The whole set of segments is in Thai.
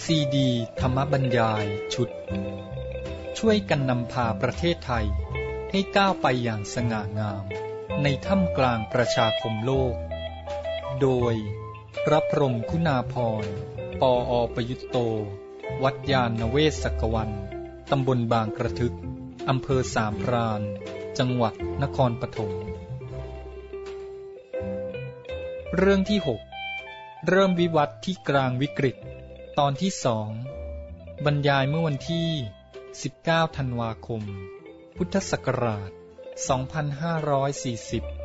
ซีดีธรรมบรรยายชุดช่วยกันนำพาประเทศไทยให้ก้าวไปอย่างสง่างามในท่ามกลางประชาคมโลกโดยพระพรหมคุณาภรณ์ ปอ.ประยุตโต วัดยานเวศกวันตำบลบางกระทึกอำเภอสามพรานจังหวัดนครปฐมเรื่องที่ 6 เริ่มวิวัฒน์ที่กลางวิกฤตตอนที่ 2 บรรยายเมื่อวันที่19 ธันวาคมพุทธศักราช2540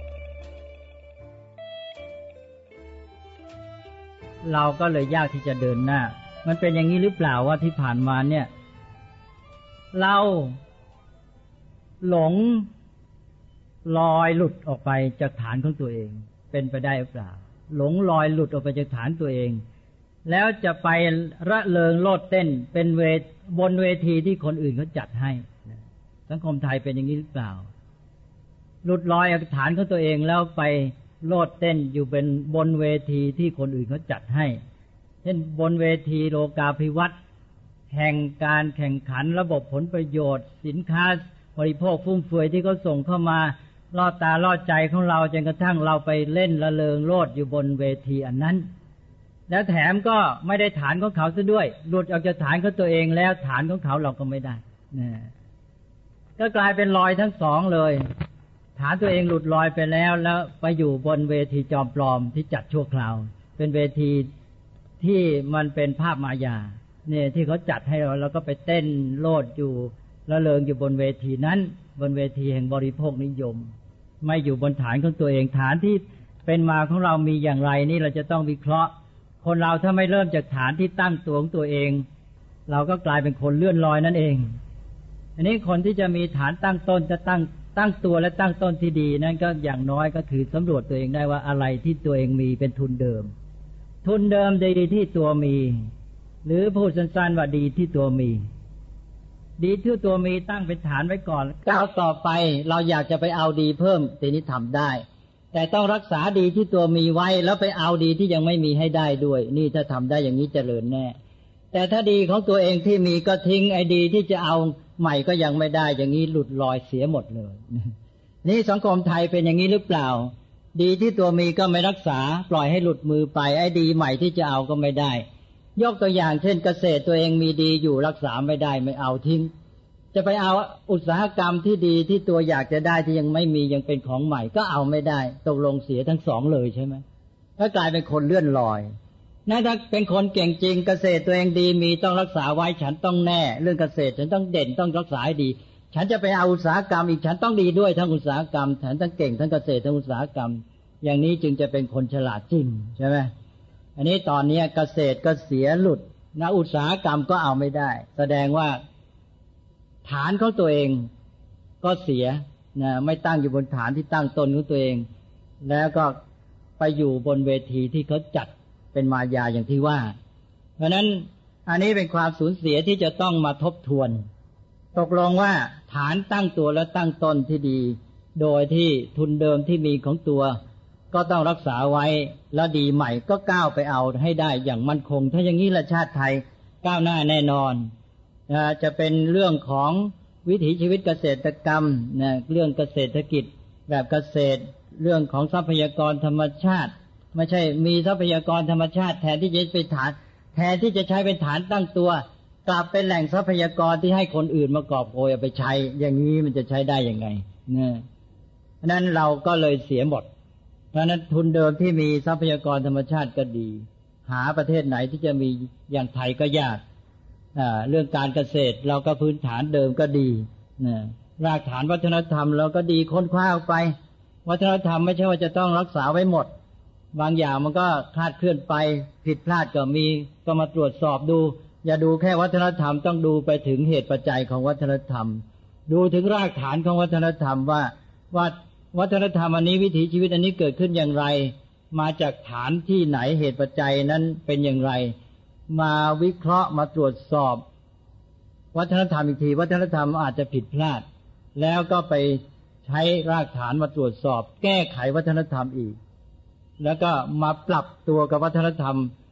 เราก็เลยยากที่จะเดินหน้ามันเป็นอย่างนี้หรือเปล่าว่าที่ผ่านมาเนี่ยเราหลงลอยหลุดออกไปจากฐานของตัวเองเป็นไปได้หรือเปล่าหลงลอยหลุดออกไปจากฐานตัวเองแล้วจะไประเริงโลดเต้นเป็นบนเวทีที่คนอื่นเขาจัดให้สังคมไทยเป็นอย่างนี้หรือเปล่าหลุดลอยจากฐานของตัวเองแล้วไปโลดเต้นอยู่เป็นบนเวทีที่คนอื่นเขาจัดให้เช่นบนเวทีโลกาภิวัตน์แห่งการแข่งขันระบบผลประโยชน์สินค้าบริโภคฟุ่มเฟือยที่เขาส่งเข้ามาล่อตาล่อใจของเราจนกระทั่งเราไปเล่นระเริงโลดอยู่บนเวทีอันนั้นแล้วแถมก็ไม่ได้ฐานของเขาซะด้วยหลุดออกจากฐานของตัวเองแล้วฐานของเขาเราก็ไม่ได้ก็กลายเป็นลอยทั้งสองเลยฐานตัวเองหลุดลอยไปแล้วไปอยู่บนเวทีจอมปลอมที่จัดชั่วคราวเป็นเวทีที่มันเป็นภาพมายาเนี่ยที่เขาจัดให้เราก็ไปเต้นโลดอยู่ระเริงอยู่บนเวทีนั้นบนเวทีแห่งบริโภคนิยมไม่อยู่บนฐานของตัวเองฐานที่เป็นมาของเรามีอย่างไรนี่เราจะต้องวิเคราะห์คนเราถ้าไม่เริ่มจากฐานที่ตั้งตัวของตัวเองเราก็กลายเป็นคนเลื่อนลอยนั่นเองอันนี้คนที่จะมีฐานตั้งต้นจะตั้งตัวและตั้งต้นที่ดีนั่นก็อย่างน้อยก็คือสำรวจตัวเองได้ว่าอะไรที่ตัวเองมีเป็นทุนเดิมดีที่ตัวมีหรือพูดสั้นๆว่าดีที่ตัวมีดีที่ตัวมีตั้งเป็นฐานไว้ก่อนก้าวต่อไปเราอยากจะไปเอาดีเพิ่มทีนี้ทำได้แต่ต้องรักษาดีที่ตัวมีไว้แล้วไปเอาดีที่ยังไม่มีให้ได้ด้วยนี่ถ้าทำได้อย่างนี้เจริญแน่แต่ถ้าดีของตัวเองที่มีก็ทิ้งไอ้ดีที่จะเอาใหม่ก็ยังไม่ได้อย่างนี้หลุดลอยเสียหมดเลยนี่สังคมไทยเป็นอย่างนี้หรือเปล่าดีที่ตัวมีก็ไม่รักษาปล่อยให้หลุดมือไปไอ้ดีใหม่ที่จะเอาก็ไม่ได้ยกตัวอย่างเช่นเกษตรตัวเองมีดีอยู่รักษาไม่ได้ไม่เอาทิ้งจะไปเอาอุตสาหกรรมที่ดีที่ตัวอยากจะได้ที่ยังไม่มียังเป็นของใหม่ก็เอาไม่ได้ตกลงเสียทั้งสองเลยใช่ไหมถ้ากลายเป็นคนเลื่อนลอยถ้าเป็นคนเก่งจริงเกษตรตัวเองดีมีต้องรักษาไว้ฉันต้องแน่เรื่องเกษตรฉันต้องเด่นต้องรักษาให้ดีฉันจะไปเอาอุตสาหกรรมอีกฉันต้องดีด้วยทั้งอุตสาหกรรมฉันต้องเก่งทั้งเกษตรทั้งอุตสาหกรรมอย่างนี้จึงจะเป็นคนฉลาดจริงใช่ไหมอันนี้ตอนนี้เกษตรก็เสียหลุดอุตสาหกรรมก็เอาไม่ได้แสดงว่าฐานของตัวเองก็เสียไม่ตั้งอยู่บนฐานที่ตั้งตนของตัวเองแล้วก็ไปอยู่บนเวทีที่เขาจัดเป็นมายาอย่างที่ว่าเพราะนั้นอันนี้เป็นความสูญเสียที่จะต้องมาทบทวนตกลงว่าฐานตั้งตัวและตั้งตนที่ดีโดยที่ทุนเดิมที่มีของตัวก็ต้องรักษาไว้แล้วดีใหม่ก็ก้าวไปเอาให้ได้อย่างมั่นคงถ้าอย่างนี้ละชาติไทยก้าวหน้าแน่นอนจะเป็นเรื่องของวิถีชีวิตเกษตรกรรมเรื่องเกษตรกิจแบบเกษตรเรื่องของทรัพยากรธรรมชาติไม่ใช่มีทรัพยากรธรรมชาติแทนที่จะเป็นฐานแทนที่จะใช้เป็นฐานตั้งตัวกลับเป็นแหล่งทรัพยากรที่ให้คนอื่นมากอบโกยเอาไปใช้อย่างนี้มันจะใช้ได้ยังไงนั้นเราก็เลยเสียหมดเพราะนั้นทุนเดิมที่มีทรัพยากรธรรมชาติก็ดีหาประเทศไหนที่จะมีอย่างไทยก็ยากเรื่องการเกษตรเราก็พื้นฐานเดิมก็ดีรากฐานวัฒนธรรมเราก็ดีค้นคว้าออกไปวัฒนธรรมไม่ใช่ว่าจะต้องรักษาไว้หมดบางอย่างมันก็คลาดเคลื่อนไปผิดพลาดก็มีก็มาตรวจสอบดูอย่าดูแค่วัฒนธรรมต้องดูไปถึงเหตุปัจจัยของวัฒนธรรมดูถึงรากฐานของวัฒนธรรมว่าวัฒนธรรมอันนี้วิถีชีวิตอันนี้เกิดขึ้นอย่างไรมาจากฐานที่ไหนเหตุปัจจัยนั้นเป็นอย่างไรมาวิเคราะห์มาตรวจสอบวัฒนธรรมอีกทีวัฒนธรรมอาจจะผิดพลาดแล้วก็ไปใช้รากฐานมาตรวจสอบแก้ไขวัฒนธรรมอีกแล้วก็มาปรับตัวกับวัฒนธรรม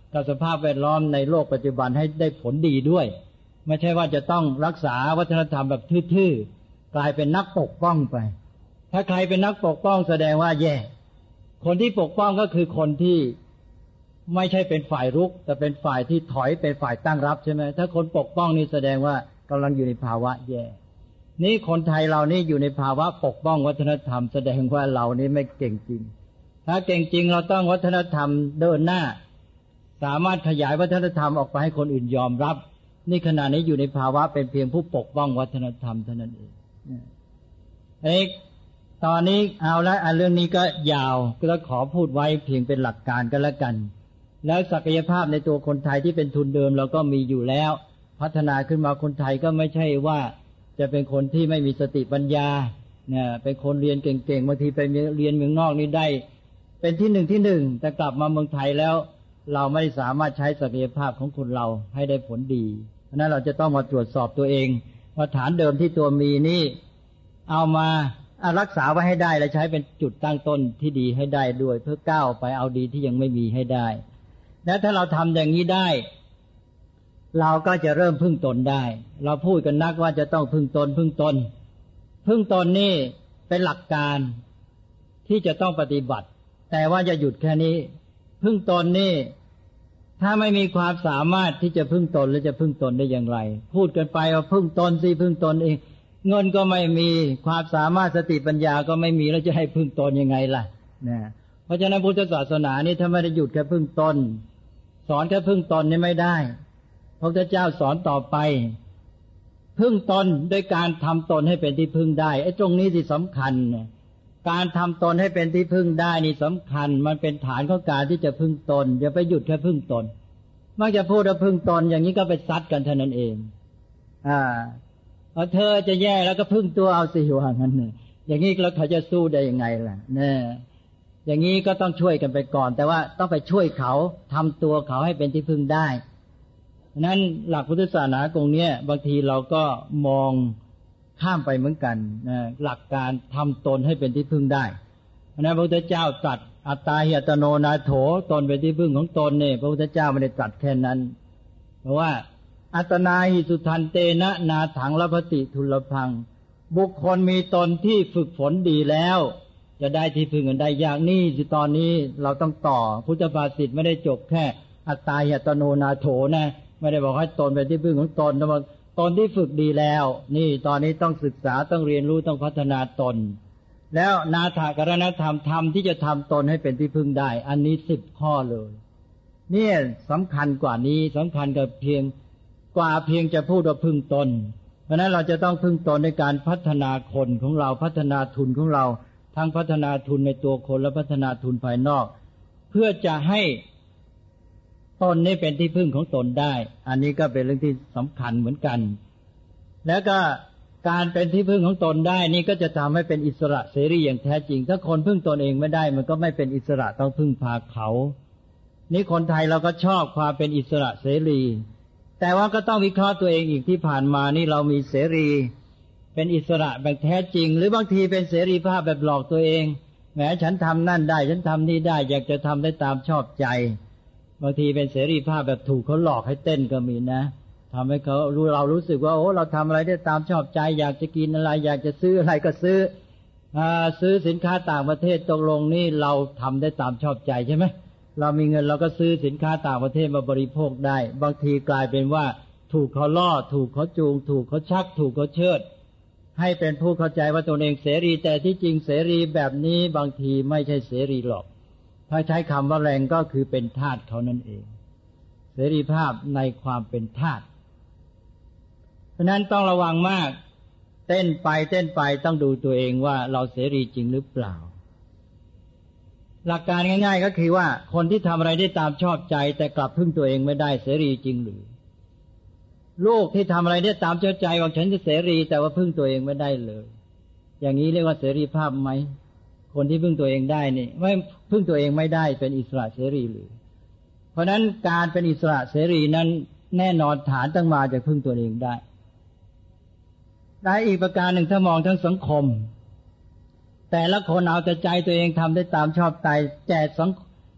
กับสภาพแวดล้อมในโลกปัจจุบันให้ได้ผลดีด้วยไม่ใช่ว่าจะต้องรักษาวัฒนธรรมแบบทื่อๆกลายเป็นนักปกป้องไปถ้าใครเป็นนักปกป้องแสดงว่าแย่คนที่ปกป้องก็คือคนที่ไม่ใช่เป็นฝ่ายรุกแต่เป็นฝ่ายที่ถอยเป็นฝ่ายตั้งรับใช่ไหมถ้าคนปกป้องนี่แสดงว่ากำลังอยู่ในภาวะแย่นี่คนไทยเรานี่อยู่ในภาวะปกป้องวัฒนธรรมแสดงว่าเรานี่ไม่เก่งจริงถ้าเก่งจริงเราต้องวัฒนธรรมเดินหน้าสามารถขยายวัฒนธรรมออกไปให้คนอื่นยอมรับนี่ขณะนี้อยู่ในภาวะเป็นเพียงผู้ปกป้องวัฒนธรรมเท่านั้นเองตอนนี้เอาละเรื่องนี้ก็ยาวก็ขอพูดไว้เพียงเป็นหลักการก็แล้วกันแล้วศักยภาพในตัวคนไทยที่เป็นทุนเดิมเราก็มีอยู่แล้วพัฒนาขึ้นมาคนไทยก็ไม่ใช่ว่าจะเป็นคนที่ไม่มีสติปัญญาเนี่ยเป็นคนเรียนเก่งๆบางทีไปเรียนเมืองนอกนี่ได้เป็นที่หนึ่งแต่กลับมาเมืองไทยแล้วเราไม่สามารถใช้ศักยภาพของคนเราให้ได้ผลดีเพราะนั้นเราจะต้องมาตรวจสอบตัวเองว่าฐานเดิมที่ตัวมีนี่เอามารักษาไว้ให้ได้และใช้เป็นจุดตั้งต้นที่ดีให้ได้ด้วยเพื่อก้าวไปเอาดีที่ยังไม่มีให้ได้และถ้าเราทำอย่างนี้ได้เราก็จะเริ่มพึ่งตนได้เราพูดกันนักว่าจะต้องพึ่งตนนี่เป็นหลักการที่จะต้องปฏิบัติแต่ว่าจะหยุดแค่นี้พึ่งตนนี่ถ้าไม่มีความสามารถที่จะพึ่งตนแล้วจะพึ่งตนได้อย่างไรพูดกันไปว่าพึ่งตนสิพึ่งตนเองเงินก็ไม่มีความสามารถสติปัญญาก็ไม่มีแล้วจะให้พึ่งตนยังไงล่ะนะเพราะฉะนั้นพุทธศาสนานี่ถ้าไม่ได้หยุดแค่พึ่งตนสอนแค่พึ่งตนนี่ไม่ได้พระพุทธเจ้าสอนต่อไปพึ่งตนด้วยการทำตนให้เป็นที่พึ่งได้ไอ้ตรงนี้ที่สำคัญการทำตนให้เป็นที่พึ่งได้นี่สำคัญมันเป็นฐานของการที่จะพึ่งตนอย่าไปหยุดแค่พึ่งตนมักจะพูดว่าพึ่งตนอย่างนี้ก็ไปซัดกันเท่านั้นเองเธอจะแย่แล้วก็พึ่งตัวเอาสิว่างั้นอย่างนี้แล้วเขาจะสู้ได้ยังไงล่ะเนี่ยอย่างนี้ก็ต้องช่วยกันไปก่อนแต่ว่าต้องไปช่วยเขาทำตัวเขาให้เป็นที่พึ่งได้นั้นหลักพุทธศาสนาตรงนี้บางทีเราก็มองข้ามไปเหมือนกันหลักการทำตนให้เป็นที่พึ่งได้นะพระพุทธเจ้าตรัสอัตตาหิอัตโนนาโถตนเป็นที่พึ่งของตนเนี่ยพระพุทธเจ้าไม่ได้ตรัสแค่นั้นเพราะว่าอัตนาหิสุทันเตนะนาถังลภติทุลพังบุคคลมีตนที่ฝึกฝนดีแล้วจะได้ที่พึ่งกันได้ยากนี่สิตอนนี้เราต้องต่อพุทธภาษิตไม่ได้จบแค่อัตตาหิอัตโนนาโถนะไม่ได้บอกให้ตนเป็นที่พึ่งของตนแต่ว่าตนที่ฝึกดีแล้วนี่ตอนนี้ต้องศึกษาต้องเรียนรู้ต้องพัฒนาตนแล้วนาถกรณธรรมธรรมที่จะทำตนให้เป็นที่พึ่งได้อันนี้10 ข้อเลยเนี่ยสำคัญกว่านี้สำคัญกับเพียงจะพูดว่าพึ่งตนเพราะนั้นเราจะต้องพึ่งตนในการพัฒนาคนของเราพัฒนาทุนของเราทั้งพัฒนาทุนในตัวคนและพัฒนาทุนภายนอกเพื่อจะให้ตนนี้เป็นที่พึ่งของตนได้อันนี้ก็เป็นเรื่องที่สำคัญเหมือนกันแล้วก็การเป็นที่พึ่งของตนได้นี่ก็จะทำให้เป็นอิสระเสรีอย่างแท้จริงถ้าคนพึ่งตนเองไม่ได้มันก็ไม่เป็นอิสระต้องพึ่งพาเขานี่คนไทยเราก็ชอบความเป็นอิสระเสรีแต่ว่าก็ต้องวิเคราะห์ตัวเองอีกที่ผ่านมานี่เรามีเสรีเป็นอิสระแบบแท้จริงหรือบางทีเป็นเสรีภาพแบบหลอกตัวเองแหมฉันทำนั่นได้ฉันทำนี่ได้อยากจะทำได้ตามชอบใจบางทีเป็นเสรีภาพแบบถูกเขาหลอกให้เต้นก็มีนะทำให้เรารู้สึกว่าโอ้เราทำอะไรได้ตามชอบใจอยากจะกินอะไรอยากจะซื้ออะไรก็ซื้อสินค้าต่างประเทศตกลงนี่เราทำได้ตามชอบใจใช่ไหมเรามีเงินเราก็ซื้อสินค้าต่างประเทศมาบริโภคได้บางทีกลายเป็นว่าถูกเขาล่อถูกเขาจูงถูกเขาชักถูกเขาเชิดให้เป็นผู้เข้าใจว่าตนเองเสรีแต่ที่จริงเสรีแบบนี้บางทีไม่ใช่เสรีหรอกถ้าใช้คำว่าแรงก็คือเป็นทาสเขานั่นเองเสรีภาพในความเป็นทาสเพราะนั้นต้องระวังมากเต้นไปต้องดูตัวเองว่าเราเสรีจริงหรือเปล่าหลักการง่ายๆก็คือว่าคนที่ทำอะไรได้ตามชอบใจแต่กลับพึ่งตัวเองไม่ได้เสรีจริงหรือลูกที่ทำอะไรได้ตามชอบใจว่าฉันจะเสรีแต่ว่าพึ่งตัวเองไม่ได้เลยอย่างนี้เรียกว่าเสรีภาพไหมคนที่พึ่งตัวเองได้นี่ไม่พึ่งตัวเองไม่ได้เป็นอิสระเสรีหรือเพราะนั้นการเป็นอิสระเสรีนั้นแน่นอนฐานต้องมาจากพึ่งตัวเองได้อีกประการหนึ่งถ้ามองทั้งสังคมแต่ละคนเอาแต่ใจตัวเองทำได้ตามชอบใจ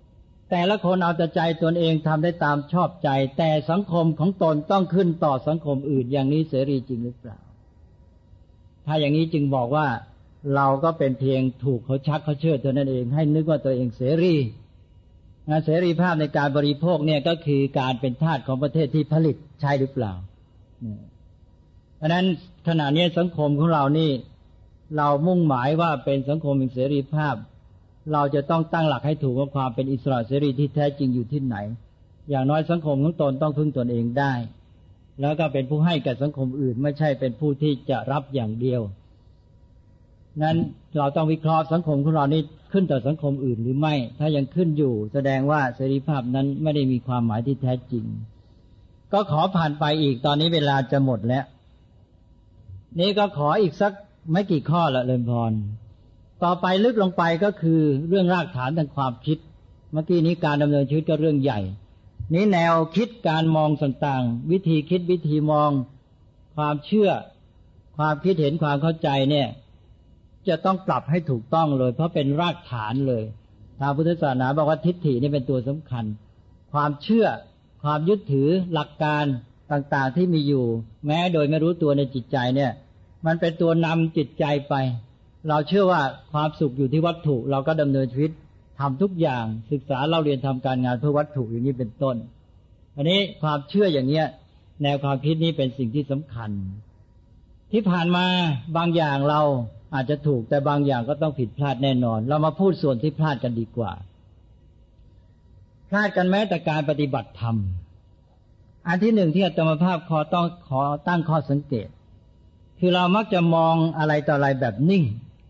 แต่ละคนเอาแต่ใจตนเองทำได้ตามชอบใจแต่สังคมของตนต้องขึ้นต่อสังคมอื่นอย่างนี้เสรีจริงหรือเปล่าถ้าอย่างนี้จึงบอกว่าเราก็เป็นเพียงถูกเขาชักเขาเชิดเท่านั้นเองให้นึกว่าตัวเองเสรีเสรีภาพในการบริโภคเนี่ยก็คือการเป็นทาสของประเทศที่ผลิตใช่หรือเปล่าเพราะนั้นขณะนี้สังคมของเรานี่เรามุ่งหมายว่าเป็นสังคมแห่งเสรีภาพเราจะต้องตั้งหลักให้ถูกว่าความเป็นอิสระเสรีที่แท้จริงอยู่ที่ไหนอย่างน้อยสังคมของตนต้องพึ่งตนเองได้แล้วก็เป็นผู้ให้แก่สังคมอื่นไม่ใช่เป็นผู้ที่จะรับอย่างเดียวนั้นเราต้องวิเคราะห์สังคมของเรานี่ขึ้นต่อสังคมอื่นหรือไม่ถ้ายังขึ้นอยู่แสดงว่าเสรีภาพนั้นไม่ได้มีความหมายที่แท้จริงก็ขอผ่านไปอีกตอนนี้เวลาจะหมดแล้วนี่ก็ขออีกสักไม่กี่ข้อละเลินพรต่อไปลึกลงไปก็คือเรื่องรากฐานทางความคิดเมื่อกี้นี้การดำเนินชีวิตก็เรื่องใหญ่นี้แนวคิดการมองต่างๆวิธีคิดวิธีมองความเชื่อความคิดเห็นความเข้าใจเนี่ยจะต้องปรับให้ถูกต้องเลยเพราะเป็นรากฐานเลยทางพุทธศาสนาบอกว่าทิฏฐินี่เป็นตัวสำคัญความเชื่อความยึดถือหลักการต่างๆที่มีอยู่แม้โดยไม่รู้ตัวในจิตใจเนี่ยมันเป็นตัวนำจิตใจไปเราเชื่อว่าความสุขอยู่ที่วัตถุเราก็ดำเนินชีวิตทำทุกอย่างศึกษาเล่าเรียนทำการงานเพื่อวัตถุอย่างนี้เป็นต้นอันนี้ความเชื่ออย่างเนี้ยแนวความคิดนี้เป็นสิ่งที่สำคัญที่ผ่านมาบางอย่างเราอาจจะถูกแต่บางอย่างก็ต้องผิดพลาดแน่นอนเรามาพูดส่วนที่พลาดกันดีกว่าพลาดกันแม้แต่การปฏิบัติธรรมอันที่หนึ่งที่อาตมาภาพขอตั้งข้อสังเกตคือเรามักจะมองอะไรต่ออะไรแบบนิ่ง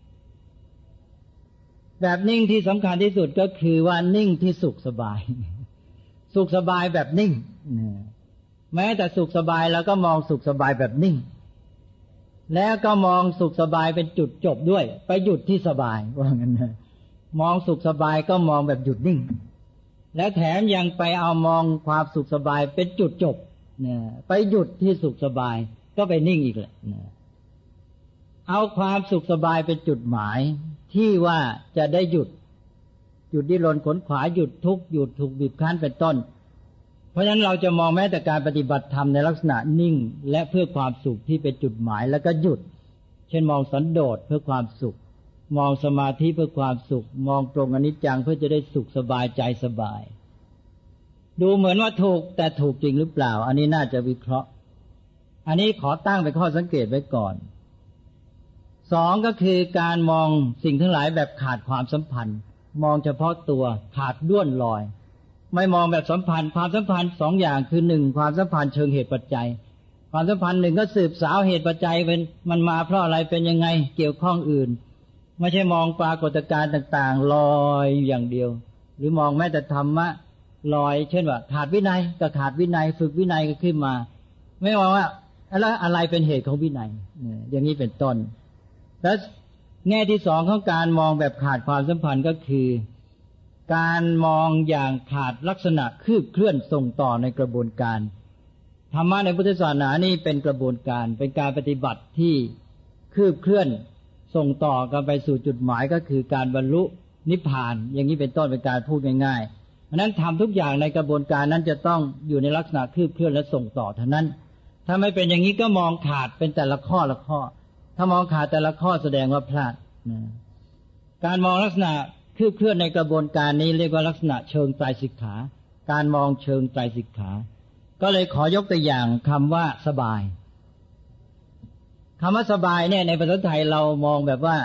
แบบนิ่งที่สำคัญที่สุดก็คือว่านิ่งที่สุขสบายสุขสบายแบบนิ่งแม้แต่สุขสบายแล้วก็มองสุขสบายแบบนิ่งแล้วก็มองสุขสบายเป็นจุดจบด้วยไปหยุดที่สบายว่างั้นนะมองสุขสบายก็มองแบบหยุดนิ่งและแถมยังไปเอามองความสุขสบายเป็นจุดจบไปหยุดที่สุขสบายก็ไปนิ่งอีกแหละเอาความสุขสบายเป็นจุดหมายที่ว่าจะได้หยุดดิ้นรนขนขวายหยุดทุกข์หยุดถูกบีบคั้นเป็นต้นเพราะฉะนั้นเราจะมองแม้แต่การปฏิบัติธรรมในลักษณะนิ่งและเพื่อความสุขที่เป็นจุดหมายแล้วก็หยุดเช่นมองสันโดษเพื่อความสุขมองสมาธิเพื่อความสุขมองตรงอนิจจังเพื่อจะได้สุขสบายใจสบายดูเหมือนว่าถูกแต่ถูกจริงหรือเปล่าอันนี้น่าจะวิเคราะห์อันนี้ขอตั้งเป็นข้อสังเกตไว้ก่อนสองก็คือการมองสิ่งทั้งหลายแบบขาดความสัมพันธ์มองเฉพาะตัวขาดด้วนลอยไม่มองแบบสัมพันธ์ความสัมพันธ์สองอย่างคือหนึ่งความสัมพันธ์เชิงเหตุปัจจัยความสัมพันธ์หนึ่งก็สืบสาวเหตุปัจจัยเป็นมันมาเพราะอะไรเป็นยังไงเกี่ยวข้องอื่นไม่ใช่มองปรากฏการณ์ต่างๆลอยอย่างเดียวหรือมองแม้แต่ธรรมะลอยเช่นว่าขาดวินัยก็ขาดวินัยฝึกวินัยก็ขึ้นมาไม่มองว่าอะไรเป็นเหตุของวินัยอย่างนี้เป็นต้นและแง่ที่สองของการมองแบบขาดความสัมพันธ์ก็คือการมองอย่างขาดลักษณะคืบเคลื่อนส่งต่อในกระบวนการธรรมะในพุทธศาสนานี่เป็นกระบวนการเป็นการปฏิบัติที่คืบเคลื่อนส่งต่อกันไปสู่จุดหมายก็คือการบรรลุนิพพานอย่างนี้เป็นต้นเป็นการพูดง่ายๆเพราะนั้นทำทุกอย่างในกระบวนการนั้นจะต้องอยู่ในลักษณะคืบเคลื่อนและส่งต่อเท่านั้นถ้าไม่เป็นอย่างนี้ก็มองขาดเป็นแต่ละข้อละข้อถ้ามองขาดแต่ละข้อแสดงว่าพลาดการมองลักษณะคืบเคลื่อนในกระบวนการนี้เรียกว่าลักษณะเชิงไตรสิกขาการมองเชิงไตรสิกขาก็เลยขอยกตัวอย่างคำว่าสบายคำว่าสบายเนี่ยในภาษาไทยเรามองแบบว่า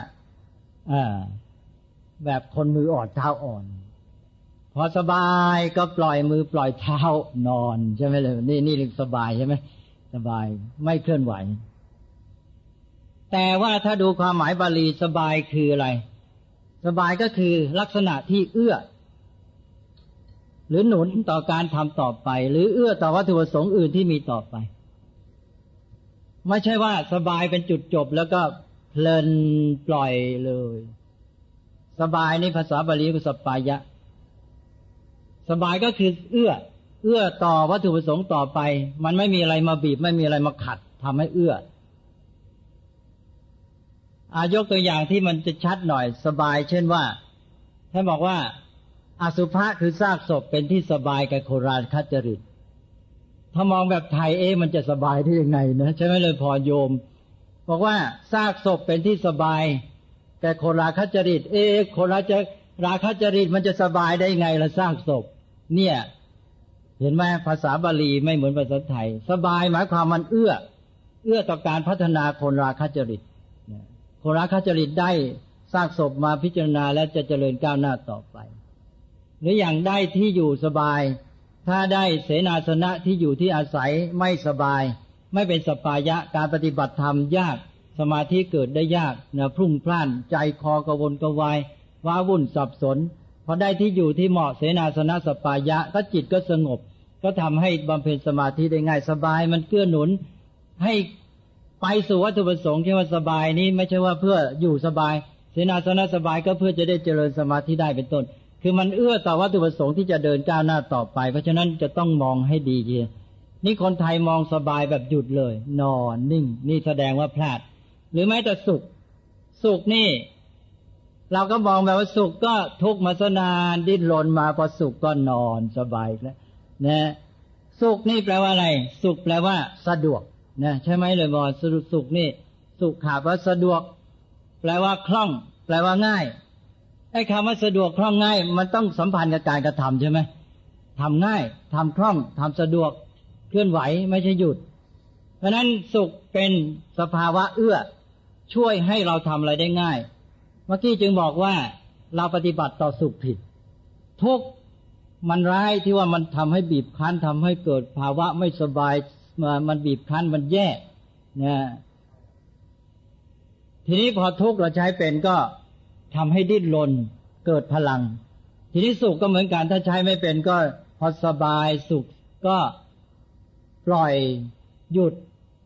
แบบคนมืออ่อนเท้าอ่อนพอสบายก็ปล่อยมือปล่อยเท้านอนใช่ไหมเลยนี่เรียกสบายใช่ไหมสบายไม่เคลื่อนไหวแต่ว่าถ้าดูความหมายบาลีสบายคืออะไรสบายก็คือลักษณะที่เอื้อหรือหนุนต่อการทำต่อไปหรือเอื้อต่อวัตถุประสงค์อื่นที่มีต่อไปไม่ใช่ว่าสบายเป็นจุดจบแล้วก็เพลินปล่อยเลยสบายนี่ภาษาบาลีคือสปายะสบายก็คือเอื้อต่อวัตถุประสงค์ต่อไปมันไม่มีอะไรมาบีบไม่มีอะไรมาขัดทำให้เอื้อยกตัวอย่างที่มันจะชัดหน่อยสบายเช่นว่าท่านบอกว่าอสุภะคือซากศพเป็นที่สบายแก่โคราคจริตถ้ามองแบบไทยมันจะสบายได้ยังไงนะใช่ไหมเลยพอโยมบอกว่าซากศพเป็นที่สบายแก่โคราคจริตโคราคจริตมันจะสบายได้ยังไงล่ะซากศพเนี่ยเห็นไหมภาษาบาลีไม่เหมือนภาษาไทยสบายหมายความมันเอื้อต่อการพัฒนาโคราคจริตโคราคจริตได้ซากศพมาพิจารณาและจะเจริญก้าวหน้าต่อไปหรืออย่างได้ที่อยู่สบายถ้าได้เสนาสนะที่อยู่ที่อาศัยไม่สบายไม่เป็นสปายะการปฏิบัติธรรมยากสมาธิเกิดได้ยากนะพรุ่งพล่านใจคอกระวนกระวายว้าวุ่นสับสนพอได้ที่อยู่ที่เหมาะเสนาสนะสปายะก็จิตก็สงบก็ทำให้บำเพ็ญสมาธิได้ง่ายสบายมันเกื้อหนุนให้ไปสู่วัตถุประสงค์ที่ว่าสบายนี้ไม่ใช่ว่าเพื่ออยู่สบายเสนาสนะสบายก็เพื่อจะได้เจริญสมาธิได้เป็นต้นคือมันเอื้อต่อวัตถุประสงค์ที่จะเดินก้าวหน้าต่อไปเพราะฉะนั้นจะต้องมองให้ดีทีนี่คนไทยมองสบายแบบหยุดเลยนอนนิ่งนี่แสดงว่าพลาดหรือแม้แต่สุขนี่เราก็มองแบบว่าสุขก็ทุกข์มาซะนานดิ้นรนมาพอสุขก็นอนสบายแล้วนะสุขนี่แปลว่าอะไรสุขแปลว่าสะดวกนะใช่ไหมเลยบอกสุขนี่สุขขาดว่าสะดวกแปลว่าคล่องแปลว่าง่ายไอ้คำว่าสะดวกคล่องง่ายมันต้องสัมพันธ์กับการกระทำใช่ไหมทำง่ายทำคล่องทำสะดวกเคลื่อนไหวไม่ใช่หยุดเพราะนั้นสุขเป็นสภาวะเอื้อช่วยให้เราทำอะไรได้ง่ายเมื่อกี้จึงบอกว่าเราปฏิบัติต่อสุขผิดทุกข์มันร้ายที่ว่ามันทำให้บีบคั้นทำให้เกิดภาวะไม่สบายมันบีบคั้นมันแย่นะทีนี้พอทุกข์เราใช้เป็นก็ทำให้ดิ้นรนเกิดพลังทีนี้สุขก็เหมือนกันถ้าใช้ไม่เป็นก็พอสบายสุขก็ปล่อยหยุด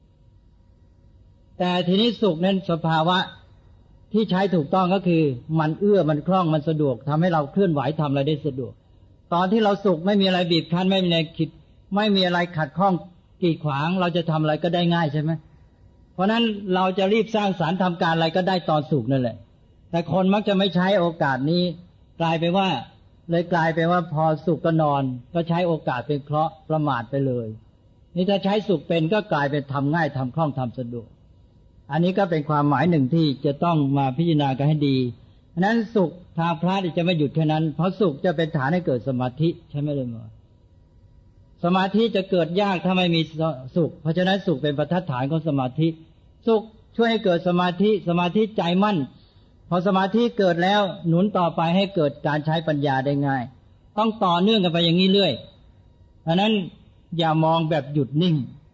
แต่ทีนี้สุขนั้นสภาวะที่ใช้ถูกต้องก็คือมันเอื้อมันคล่องมันสะดวกทำให้เราเคลื่อนไหวทำอะไรได้สะดวกตอนที่เราสุขไม่มีอะไรบีบคั้นไม่มีอะไรขิดไม่มีอะไรขัดข้องกีดขวางเราจะทำอะไรก็ได้ง่ายใช่ไหมเพราะนั้นเราจะรีบสร้างสรรค์ทำการอะไรก็ได้ตอนสุขนั่นแหละแต่คนมักจะไม่ใช้โอกาสนี้กลายไปว่าพอสุขก็นอนก็ใช้โอกาสเป็นเคราะห์ประมาทไปเลยนี่ถ้าใช้สุขเป็นก็กลายเป็นทำง่ายทำคล่องทำสะดวกอันนี้ก็เป็นความหมายหนึ่งที่จะต้องมาพิจารณากันให้ดีเพราะนั้นสุขทางพระจะไม่หยุดแค่นั้นเพราะสุขจะเป็นฐานให้เกิดสมาธิใช่ไหมเลยมั้ยสมาธิจะเกิดยากถ้าไม่มีสุขเพราะฉะนั้นสุขเป็นประทัดฐานของสมาธิสุขช่วยให้เกิดสมาธิใจมั่นพอสมาธิเกิดแล้วหนุนต่อไปให้เกิดการใช้ปัญญาได้ง่ายต้องต่อเนื่องกันไปอย่างนี้เรื่อยเพราะนั้นอย่ามองแบบหยุดนิ่ง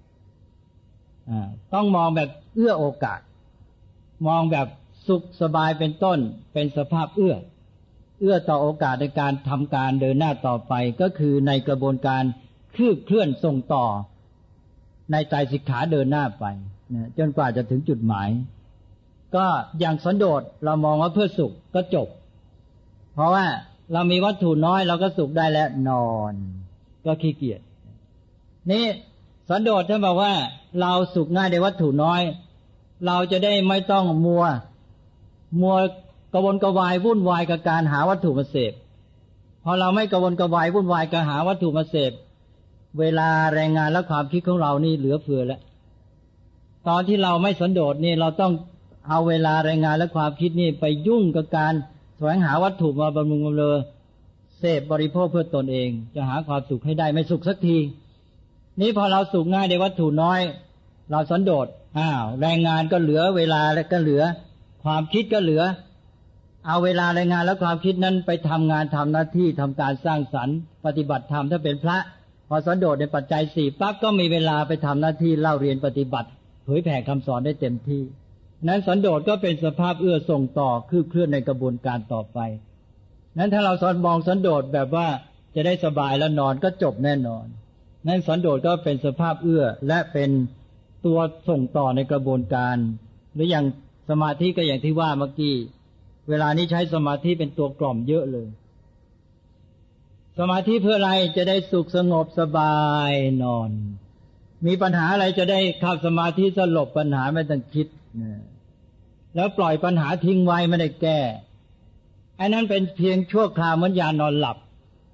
ต้องมองแบบเอื้อโอกาสมองแบบสุขสบายเป็นต้นเป็นสภาพเอื้อต่อโอกาสในการทำการเดินหน้าต่อไปก็คือในกระบวนการคืบเคลื่อนส่งต่อในไตรสิกขาเดินหน้าไปนะจนกว่าจะถึงจุดหมายก็อย่างสันโดษเรามองว่าเพื่อสุขก็จบเพราะว่าเรามีวัตถุน้อยเราก็สุขได้แล้วนอนก็ขี้เกียจนี่สันโดษท่านบอกว่าเราสุขง่ายในวัตถุน้อยเราจะได้ไม่ต้องมัวกระวนกระวายวุ่นวายกับการหาวัตถุมาเสพพอเราไม่กระวนกระวายวุ่นวายกับหาวัตถุมาเสพเวลาแรงงานและความคิดของเรานี่เหลือเฟือแล้วตอนที่เราไม่สันโดษนี่เราต้องเอาเวลาแรงงานและความคิดนี่ไปยุ่งกับการแสวงหาวัตถุมาบำรุงบำเรอเสพบริโภคเพื่อตนเองจะหาความสุขให้ได้ไม่สุขสักทีนี่พอเราสุขง่ายในวัตถุน้อยเราสันโดษแรงงานก็เหลือเวลาและก็เหลือความคิดก็เหลือเอาเวลาแรงงานและความคิดนั้นไปทำงานทำหน้าที่ทำการสร้างสรรค์ปฏิบัติธรรมถ้าเป็นพระพอสันโดษในปัจจัย4ปั๊บก็มีเวลาไปทำหน้าที่เล่าเรียนปฏิบัติเผยแผ่คำสอนได้เต็มที่นั้นสันโดษก็เป็นสภาพเอื้อส่งต่อคืบเคลื่อนในกระบวนการต่อไปนั้นถ้าเรามองสันโดษแบบว่าจะได้สบายแล้วนอนก็จบแน่นอนนั้นสันโดษก็เป็นสภาพเอื้อและเป็นตัวส่งต่อในกระบวนการหรืออย่างสมาธิก็อย่างที่ว่าเมื่อกี้เวลานี้ใช้สมาธิเป็นตัวกล่อมเยอะเลยสมาธิเพื่ออะไรจะได้สุขสงบสบายนอนมีปัญหาอะไรจะได้เข้าสมาธิสลบปัญหาไม่ต้องคิดแล้วปล่อยปัญหาทิ้งไว้ไม่ได้แก้อันนั้นเป็นเพียงชั่วคราวเหมือนยานอนหลับ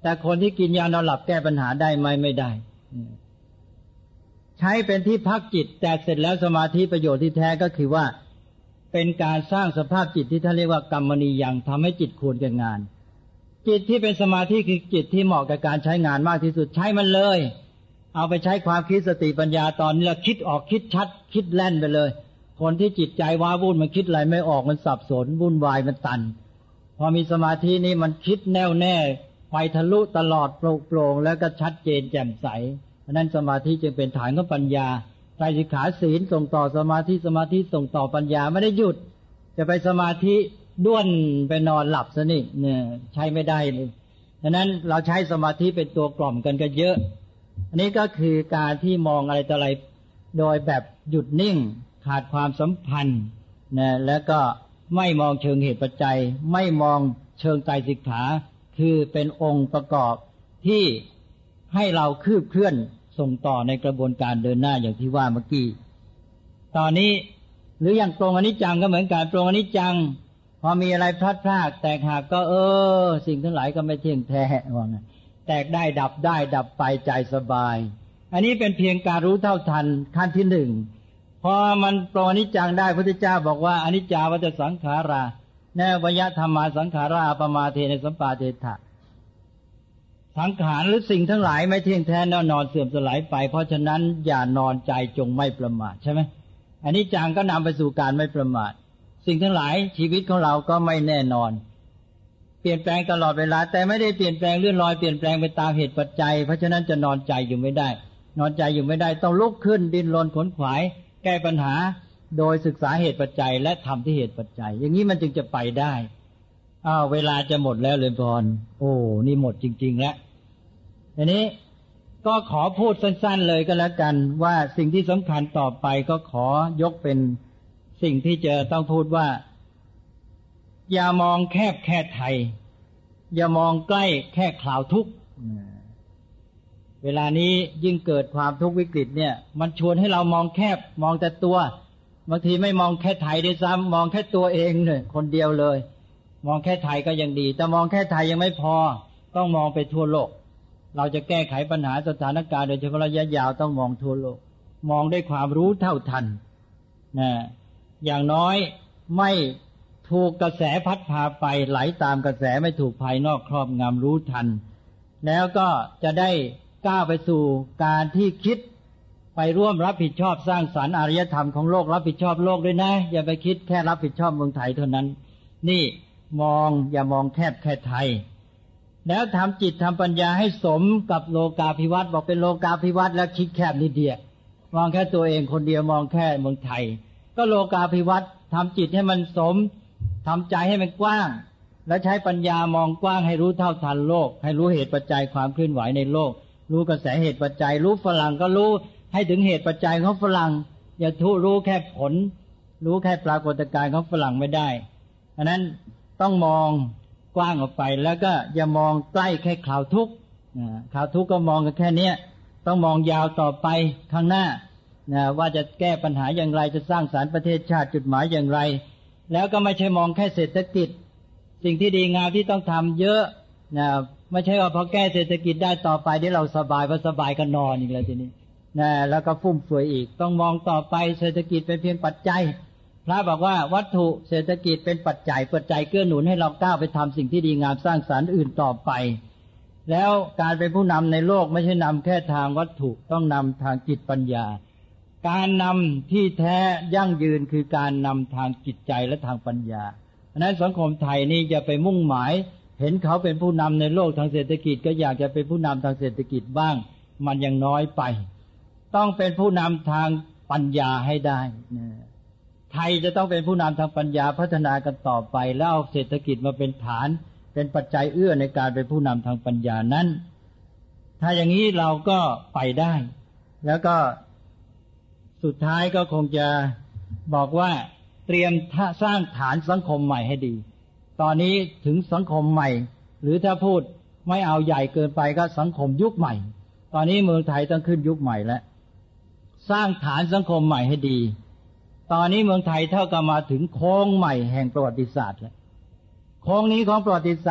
แต่คนที่กินยานอนหลับแก้ปัญหาได้ไหมไม่ได้ใช้เป็นที่พักจิตแต่เสร็จแล้วสมาธิประโยชน์ที่แท้ก็คือว่าเป็นการสร้างสภาพจิตที่ท่านเรียกว่ากรรมณียังทำให้จิตควรแก่งานจิตที่เป็นสมาธิคือจิตที่เหมาะกับการใช้งานมากที่สุดใช้มันเลยเอาไปใช้ความคิดสติปัญญาตอนนี้เราคิดออกคิดชัดคิดแล่นไปเลยคนที่จิตใจว้าวุ่นมันคิดอะไรไม่ออกมันสับสนวุ่นวายมันตันพอมีสมาธินี้มันคิดแน่วแน่ไปทะลุตลอดโปร่งแล้วก็ชัดเจนแจ่มใสเพราะนั้นสมาธิจึงเป็นฐานของปัญญาไตรสิกขาศีลส่งต่อสมาธิสมาธิส่งต่อปัญญาไม่ได้หยุดจะไปสมาธิด้วนไปนอนหลับซะนี่เนี่ยใช้ไม่ได้เลยฉะนั้นเราใช้สมาธิเป็นตัวกล่อมกันก็เยอะอันนี้ก็คือการที่มองอะไรต่ออะไรโดยแบบหยุดนิ่งขาดความสัมพันธ์นะแล้วก็ไม่มองเชิงเหตุปัจจัยไม่มองเชิงไตรสิกขาคือเป็นองค์ประกอบที่ให้เราคืบเคลื่อนส่งต่อในกระบวนการเดินหน้าอย่างที่ว่าเมื่อกี้ตอนนี้หรืออย่างปรงอนิจจังก็เหมือนกันปรงอนิจจังพอมีอะไรพลัดพรากแตกหักก็สิ่งทั้งหลายก็ไม่เที่ยงแท้ว่างั้นแตกได้ดับไปใจสบายอันนี้เป็นเพียงการรู้เท่าทันขั้นที่หนึ่งพอมันปรงอนิจจังได้พระพุทธเจ้าบอกว่าอนิจจาวัฏสังขาราเนวยธรรมาสังขาราปมาเทนสัมปาเทถะสังขารหรือสิ่งทั้งหลายไม่เที่ยงแท้แน่นอนเสื่อมสลายไปเพราะฉะนั้นอย่านอนใจจงไม่ประมาทใช่ไหมอนิจจังก็นำไปสู่การไม่ประมาทสิ่งทั้งหลายชีวิตของเราก็ไม่แน่นอนเปลี่ยนแปลงตลอดเวลาแต่ไม่ได้เปลี่ยนแปลงเลื่อนลอยเปลี่ยนแปลงไปตามเหตุปัจจัยเพราะฉะนั้นจะนอนใจอยู่ไม่ได้นอนใจอยู่ไม่ได้ต้องลุกขึ้นดิ้นรนขนขวายแก้ปัญหาโดยศึกษาเหตุปัจจัยและทำที่เหตุปัจจัยอย่างนี้มันจึงจะไปได้เวลาจะหมดแล้วเลยพรนี่หมดจริงๆแล้วทีนี้ก็ขอพูดสั้นๆเลยก็แล้วกันว่าสิ่งที่สำคัญต่อไปก็ขอยกเป็นสิ่งที่จะต้องพูดว่าอย่ามองแคบแค่ไทยอย่ามองใกล้แค่คราวทุกข์เวลานี้ยิ่งเกิดความทุกข์วิกฤตเนี่ยมันชวนให้เรามองแคบมองแต่ตัวบางทีไม่มองแค่ไทยด้วยซ้ำมองแค่ตัวเองเนี่ยคนเดียวเลยมองแค่ไทยก็ยังดีแต่มองแค่ไทยยังไม่พอต้องมองไปทั่วโลกเราจะแก้ไขปัญหาสถานการณ์โดยเฉพาะระยะยาวต้องมองทั่วโลกมองด้วยความรู้เท่าทันนะอย่างน้อยไม่ถูกกระแสพัดพาไปไหลตามกระแสไม่ถูกภายนอกครอบงำรู้ทันแล้วก็จะได้ก้าวไปสู่การที่คิดไปร่วมรับผิดชอบสร้างสรรค์อารยธรรมของโลกรับผิดชอบโลกด้วยนะอย่าไปคิดแค่รับผิดชอบเมืองไทยเท่านั้นนี่อย่ามองแคบแค่ไทยแล้วทำจิตทำปัญญาให้สมกับโลกาภิวัตน์บอกเป็นโลกาภิวัตน์แล้วคิดแคบนิดเดียวมองแค่ตัวเองคนเดียวมองแค่เมืองไทยก็โลกาภิวัตน์ทำจิตให้มันสมทำใจให้มันกว้างแล้วใช้ปัญญามองกว้างให้รู้เท่าทันโลกให้รู้เหตุปัจจัยความเคลื่อนไหวในโลกรู้กระแสเหตุปัจจัยรู้ฝรั่งก็รู้ให้ถึงเหตุปัจจัยของฝรั่งอย่ารู้แค่ผลรู้แค่ปรากฏการณ์ของฝรั่งไม่ได้ฉะนั้นต้องมองกว้างออกไปแล้วก็อย่ามองใกล้แค่ข่าวทุกข์ข่าวทุกข์ก็มองกันแค่นี้ต้องมองยาวต่อไปข้างหน้าว่าจะแก้ปัญหาอย่างไรจะสร้างสรรค์ประเทศชาติจุดหมายอย่างไรแล้วก็ไม่ใช่มองแค่เศรษฐกิจสิ่งที่ดีงามที่ต้องทำเยอะไม่ใช่ว่าพอแก้เศรษฐกิจได้ต่อไปที่เราสบายพอสบายก็นอนอีกแล้วทีนี้แล้วก็ฟุ่มเฟือยอีกต้องมองต่อไปเศรษฐกิจเป็นเพียงปัจจัยพระบอกว่าวัตถุเศรษฐกิจเป็นปัจจัยเกื้อหนุนให้เราก้าวไปทำสิ่งที่ดีงามสร้างสรรค์อื่นต่อไปแล้วการเป็นผู้นำในโลกไม่ใช่นำแค่ทางวัตถุต้องนำทางจิตปัญญาการนำที่แท้ยั่งยืนคือการนำทางจิตใจและทางปัญญาเพราะนั้นสังคมไทยนี่อย่าไปมุ่งหมายเห็นเขาเป็นผู้นำในโลกทางเศรษฐกิจก็อยากจะเป็นผู้นำทางเศรษฐกิจบ้างมันยังน้อยไปต้องเป็นผู้นำทางปัญญาให้ได้ไทยจะต้องเป็นผู้นำทางปัญญาพัฒนากันต่อไปแล้วเอาเศรษฐกิจมาเป็นฐานเป็นปัจจัยเอื้อในการเป็นผู้นำทางปัญญานั้นถ้าอย่างนี้เราก็ไปได้แล้วก็สุดท้ายก็คงจะบอกว่าเตรียมสร้างฐานสังคมใหม่ให้ดีตอนนี้ถึงสังคมใหม่หรือถ้าพูดไม่เอาใหญ่เกินไปก็สังคมยุคใหม่ตอนนี้เมืองไทยต้องขึ้นยุคใหม่แล้วสร้างฐานสังคมใหม่ให้ดีตอนนี้เมืองไทยเท่ากับมาถึงโค้งใหม่แห่งประวัติศาสตร์แล้วโค้งนี้ของประวัติศาสตร์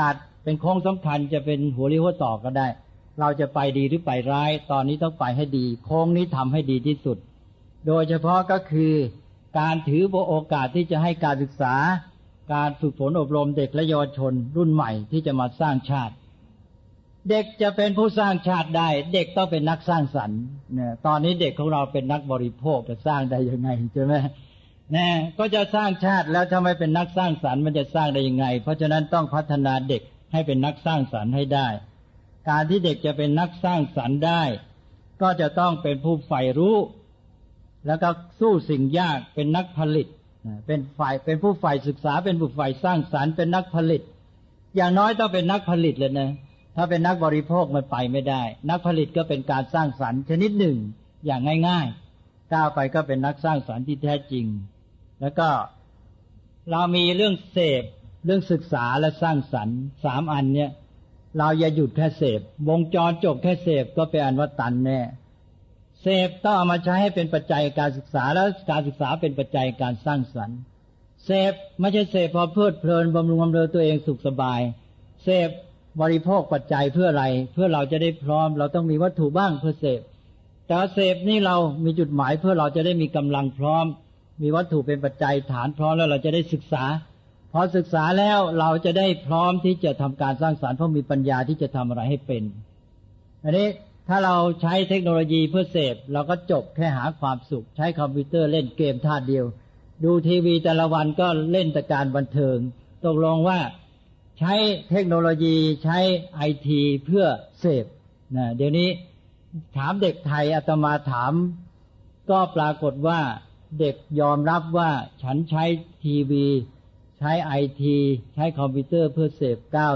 เป็นโค้งสำคัญจะเป็นหัวเลี้ยวหัวต่อก็ได้เราจะไปดีหรือไปร้ายตอนนี้ต้องไปให้ดีโค้งนี้ทำให้ดีที่สุดโดยเฉพาะก็คือการถือโอกาสที่จะให้การศึกษาการฝึกฝนอบรมเด็กและเยาวชนรุ่นใหม่ที่จะมาสร้างชาติเด็กจะเป็นผู้สร้างชาติได้เด็กต้องเป็นนักสร้างสรรค์เนี่ยตอนนี้เด็กของเราเป็นนักบริโภคจะสร้างได้ยังไงใช่ไหมนะก็จะสร้างชาติแล้วถ้าไม่เป็นนักสร้างสรรค์มันจะสร้างได้ยังไงเพราะฉะนั้นต้องพัฒนาเด็กให้เป็นนักสร้างสรรค์ให้ได้การที่เด็กจะเป็นนักสร้างสรรค์ได้ก็จะต้องเป็นผู้ใฝ่รู้แล้วก็สู้สิ่งยากเป็นนักผลิตเป็นผู้ใฝ่ศึกษาเป็นผู้ใฝ่สร้างสรรค์เป็นนักผลิตอย่างน้อยต้องเป็นนักผลิตเลยนะถ้าเป็นนักบริโภคมันไปไม่ได้นักผลิตก็เป็นการสร้างสรรค์ชนิดหนึ่งอย่างง่ายๆก้าวไปก็เป็นนักสร้างสรรค์ที่แท้จริงแล้วก็เรามีเรื่องเสพเรื่องศึกษาและสร้างสรรค์3อันเนี่ยเราอย่าหยุดแค่เสพวงจรจบแค่เสพก็เป็นอันว่าตันแน่เสพต้องเอามาใช้ให้เป็นปัจจัยการศึกษาแล้วการศึกษาเป็นปัจจัยการสร้างสรรค์เสพไม่ใช่เสพพอเพลิดเพลินบำรุงบำเรอตัวเองสุขสบายเสพบริโภคปัจจัยเพื่ออะไรเพื่อเราจะได้พร้อมเราต้องมีวัตถุบ้างเพื่อเสพแต่เสพนี่เรามีจุดหมายเพื่อเราจะได้มีกำลังพร้อมมีวัตถุเป็นปัจจัยฐานพร้อมแล้วเราจะได้ศึกษาพอศึกษาแล้วเราจะได้พร้อมที่จะทำการสร้างสรรค์เพราะมีปัญญาที่จะทำอะไรให้เป็นอันนี้ถ้าเราใช้เทคโนโลยีเพื่อเสพเราก็จบแค่หาความสุขใช้คอมพิวเตอร์เล่นเกมท่าเดียวดูทีวีแต่ละวันก็เล่นแต่การบันเทิงตกลงว่าใช้เทคโนโลยีใช้ไอทีเพื่อเสพนะเดี๋ยวนี้ถามเด็กไทยอาตมาถามก็ปรากฏว่าเด็กยอมรับว่าฉันใช้ทีวีใช้ไอทีใช้คอมพิวเตอร์เพื่อเสพ